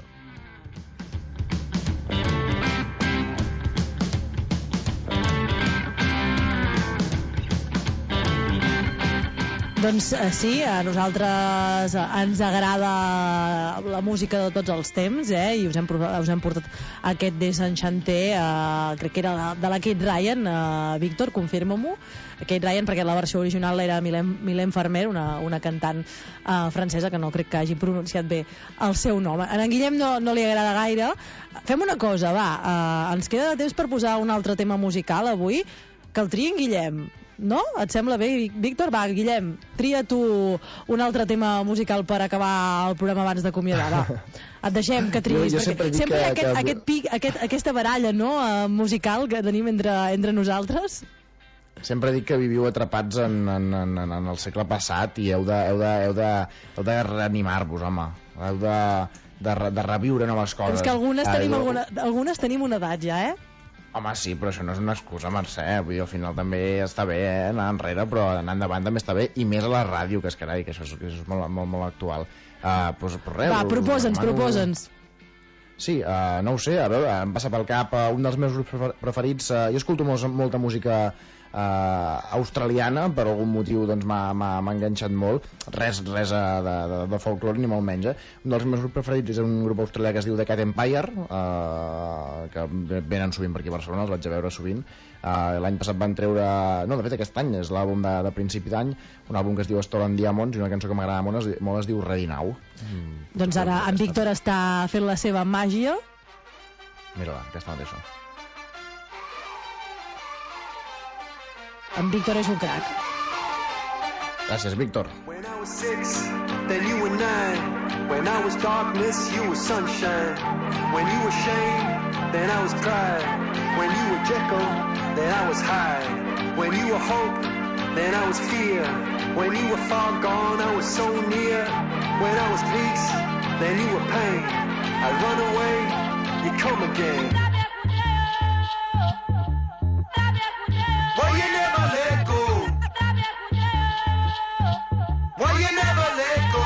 Doncs eh, sí, a nosaltres ens agrada la música de tots els temps, eh? I us hem, us hem portat aquest Desenchanté, eh, crec que era de la Kate Ryan, eh, Víctor, confirma-m'ho, Kate Ryan, perquè la versió original era Mylène, Mylène Farmer, una, una cantant eh, francesa que no crec que hagi pronunciat bé el seu nom. A en Guillem no, no li agrada gaire. Fem una cosa, va, eh, ens queda de temps per posar un altre tema musical avui, que el triï en Guillem. No? Et sembla bé, Víctor? Va, Guillem, tria tu un altre tema musical per acabar el programa abans d'acomiadar, va. Et deixem que triïs, Jo- jo perquè sempre dic sempre hi ha que- aquest, que- aquest pic, aquest, aquesta baralla, no?, eh, musical que tenim entre, entre nosaltres. Sempre dic que viviu atrapats en, en, en, en el segle passat i heu de, heu de, heu de, heu de reanimar-vos, home. Heu de, de, re- de reviure noves coses. És que algunes Ah, tenim, jo- alguna, algunes tenim una edat ja, eh? Home, sí, però això no és una excusa, Mercè. Vull dir, al final també està bé, eh, anar enrere, però anar endavant també està bé, i més a la ràdio, que és carai, que això és, que això és molt, molt, molt actual. Uh, pues, pues res, Va, us- proposa'ns, us demano- proposa'ns. Sí, uh, no ho sé, a veure, em passa pel cap uh, un dels meus grups prefer- preferits. Uh, jo escolto mos, molta música uh, australiana, per algun motiu doncs m'ha m'ha- m'ha enganxat molt. Res, res uh, de, de, de folklore, ni molt menys. Eh? Un dels meus grups preferits és un grup australià que es diu The Cat Empire, uh, que venen sovint per aquí a Barcelona, els vaig a veure sovint. Uh, L'any passat van treure... No, de fet aquest any és l'àlbum de, de principi d'any, un àlbum que es diu Stolen Diamonds, i una cançó que m'agrada molt, es, molt es diu Redinau. Mm. Doncs ara en Víctor està fent la seva màgia. Mira-la, aquesta mateixa. En Víctor és un crac. Gràcies, Víctor. When I was six, then you were nine. When I was darkness, you were sunshine. When you were shame, then I was pride. When you were Jekyll, then I was Hyde. When you were hope, then I was fear. When you were far gone, I was so near. When I was peace, then you were pain. I run away, you come again. Why you never let go? Why you never let go?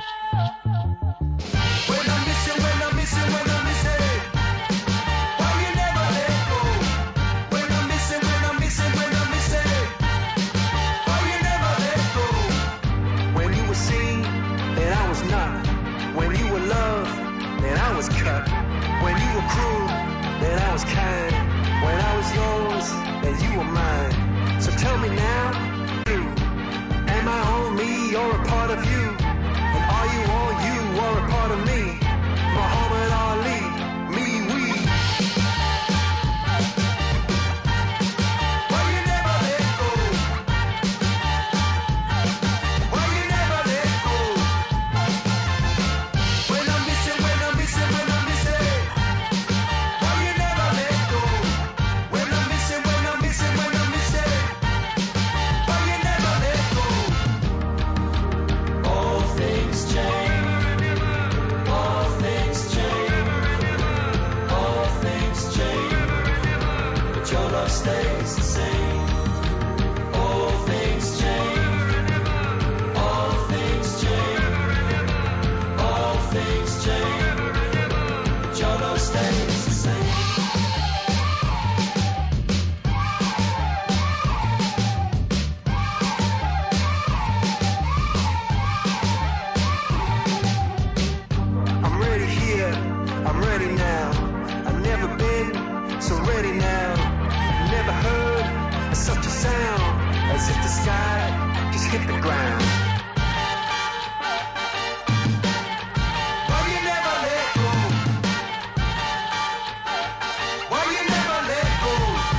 When I'm missing, when I'm missing, when I'm missing. Why you never let go? When I'm missing, when I'm missing, when I'm missing. Why you never let go? When you were seen, then I was not. When you were loved, then I was cut. When you were cruel, then I was kind. When I was yours, then you were mine. So tell me now, you, am I all me or a part of you? And are you all you or a part of me? Muhammad Ali, me, we. Why you never let go? Why you never let go? When I'm missing, when I'm missing, when I'm missing. Why you never let go? When I'm missing, when I'm missing, when I'm missing. Why you never let go? All things change. All things change. All things change. But your love stays the same. All things change. All things change. All things change. But your love stays the same. I'm ready here, I'm ready now. I've never been so ready now. Never heard such a sound as if the sky just hit the ground. Why you never let go? Why you never let go?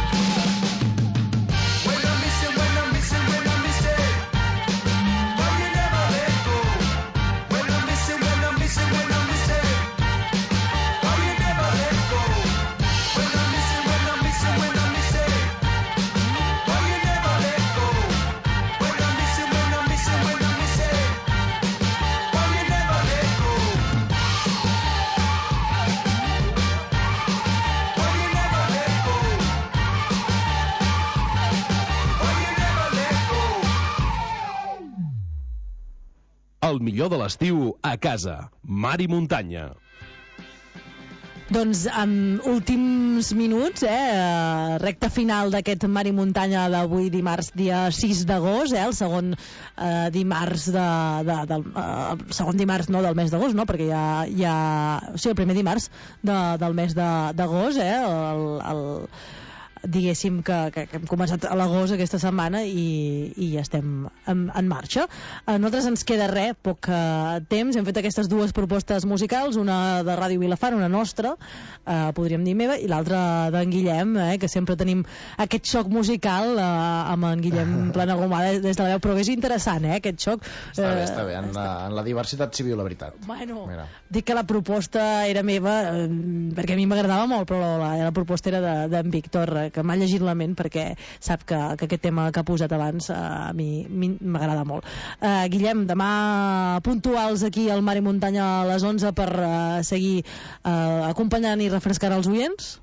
When I'm missing, when I'm missing, when I'm missing. Why you never let go? When I'm missing, when I'm missing, when I'm missing. Why you never let go? When I'm missing, when I'm missing, when I'm missing. Why you never let go? When I'm missing, when I'm missing, when I'm El millor de l'estiu a casa. Mar i muntanya. Doncs en últims minuts, eh, recta final d'aquest Mar i Muntanya d'avui dimarts, dia sis d'agost, eh, el segon eh, dimarts de, de, del eh, segon dimarts no del mes d'agost, no, perquè ja, ja o sigui, el primer dimarts de, del mes d'agost, eh, el, el diguéssim que, que, que hem començat a l'agost aquesta setmana i, i ja estem en, en marxa. A nosaltres ens queda res, poc eh, temps. Hem fet aquestes dues propostes musicals, una de Ràdio Vilafant, una nostra, eh, podríem dir meva, i l'altra d'en Guillem, eh, que sempre tenim aquest xoc musical eh, amb en Guillem Planagumà des de la veu, però és interessant, eh, aquest xoc. Està bé, està bé, en la, en la diversitat civil, la veritat. Bueno, Mira. Dic que la proposta era meva eh, perquè a mi m'agradava molt, però la, la proposta era d'en de, Víctor, eh, que m'ha llegit la ment perquè sap que, que aquest tema que ha posat abans eh, a mi m'agrada molt. Eh, Guillem, demà puntuals aquí al Mar i Muntanya a les onze per eh, seguir eh, acompanyant i refrescant els oients?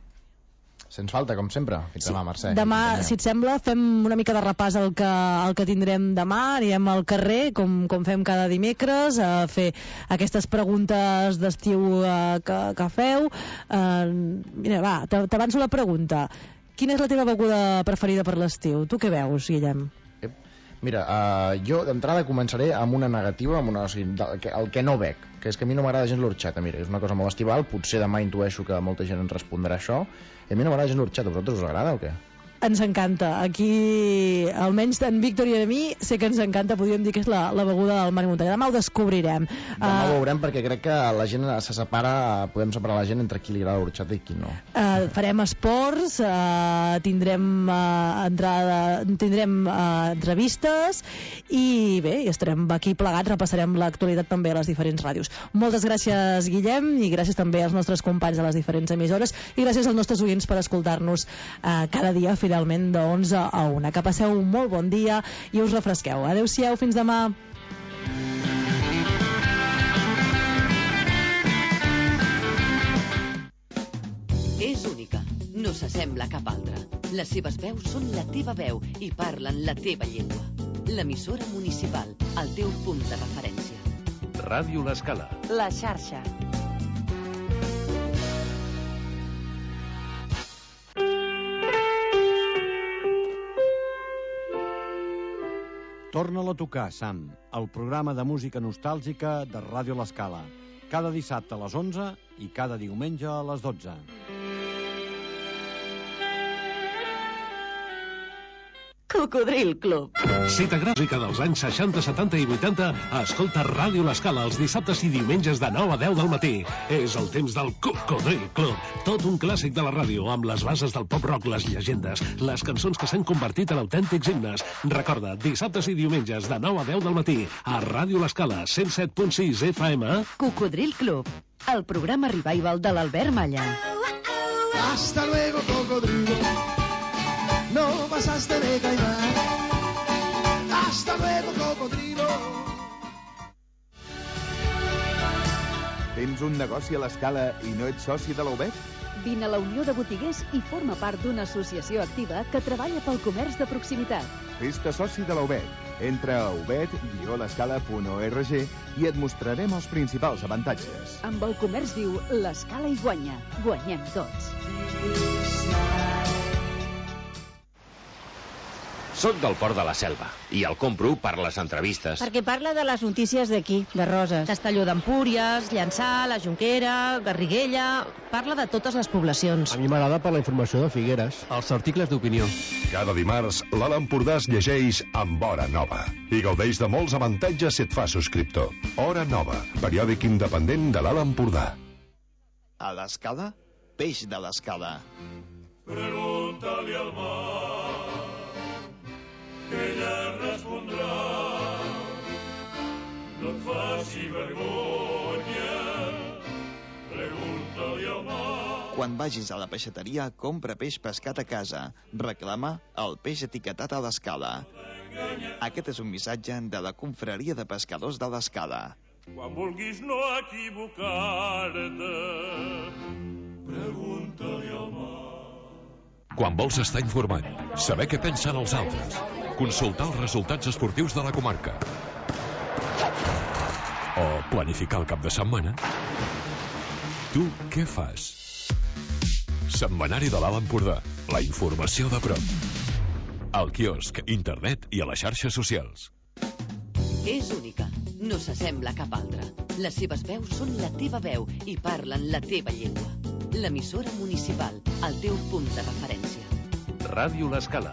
Sens falta, com sempre. Fins sí. demà, Mercè. Demà, si et sembla, fem una mica de repàs al que, al que tindrem demà. Anirem al carrer, com, com fem cada dimecres, a fer aquestes preguntes d'estiu eh, que, que feu. Eh, mira, va, t'avanço la pregunta. Quina és la teva beguda preferida per l'estiu? Tu què veus, Guillem? Mira, uh, jo d'entrada començaré amb una negativa, amb una, o sigui, el, que, el que no bec, que és que a mi no m'agrada gens l'orxata. Mira, és una cosa molt estival, potser demà intueixo que molta gent ens respondrà això, i a mi no m'agrada gens l'orxata. A vosaltres us agrada o què? Ens encanta. Aquí, almenys d'en Víctor i a mi, sé que ens encanta, podríem dir que és la, la beguda del Mar i Muntanya. Demà ho descobrirem. Demà uh, ho veurem perquè crec que la gent se separa, podem separar la gent entre qui li agrada l'orxata i qui no. Uh, farem esports, uh, tindrem uh, entrada, tindrem uh, entrevistes i bé, i estarem aquí plegats, repassarem l'actualitat també a les diferents ràdios. Moltes gràcies, Guillem, i gràcies també als nostres companys de les diferents emissores i gràcies als nostres oients per escoltar-nos uh, cada dia finalment de onze a una. Que passeu un molt bon dia i us refresqueu. Adéu-siau, fins demà. És única, no s'assembla a cap altra. Les seves veus són la teva veu i parlen la teva llengua. L'emissora municipal, el teu punt de referència. Ràdio L'Escala. La xarxa. Torna-la a tocar, Sam, el programa de música nostàlgica de Ràdio L'Escala. Cada dissabte a les onze i cada diumenge a les dotze. Cocodril Club. Si t'agrada la música dels anys seixanta, setanta i vuitanta, escolta Ràdio L'Escala els dissabtes i diumenges de nou a deu del matí. És el temps del Cocodril Club. Tot un clàssic de la ràdio, amb les bases del pop-rock, les llegendes, les cançons que s'han convertit en autèntics himnes. Recorda, dissabtes i diumenges de nou a deu del matí, a Ràdio L'Escala, cent set punt sis F M. Cocodril Club, el programa revival de l'Albert Malla. Hasta luego, cocodrilo. No pasaste de caimán. Hasta luego, cocodrilo. Tens un negoci a l'Escala i no ets soci de la U B E T? Vine a la Unió de Botiguers i forma part d'una associació activa que treballa pel comerç de proximitat. Fes-te soci de la U B E T. Entra a ubet guió l'escala punt org i et mostrarem els principals avantatges. Amb el comerç viu, l'Escala hi guanya. Guanyem tots. Soc del Port de la Selva i el compro per les entrevistes. Perquè parla de les notícies d'aquí, de Roses. Castelló d'Empúries, Llançà, la Jonquera, Garriguella... Parla de totes les poblacions. A mi m'agrada per la informació de Figueres. Els articles d'opinió. Cada dimarts, l'Alt Empordà es llegeix amb Hora Nova i gaudeix de molts avantatges si et fa subscriptor. Hora Nova, periòdic independent de l'Alt Empordà. A l'Escala, peix de l'Escala. Pregunta-li al mar, que ella respondrà. No et faci vergonya, pregunta-li al mar. Quan vagis a la peixateria, compra peix pescat a casa. Reclama el peix etiquetat a l'Escala. Aquest és un missatge de la Confraria de Pescadors de l'Escala. Quan vulguis no equivocar-te, pregunta-li al mar. Quan vols estar informat, saber què pensen els altres, consultar els resultats esportius de la comarca. o planificar el cap de setmana, tu què fas? Setmanari de l'Alt Empordà. La informació de prop. Al quiosc, internet i a les xarxes socials. És única. No s'assembla a cap altra. Les seves veus són la teva veu i parlen la teva llengua. L'emissora municipal, el teu punt de referència. Ràdio L'Escala.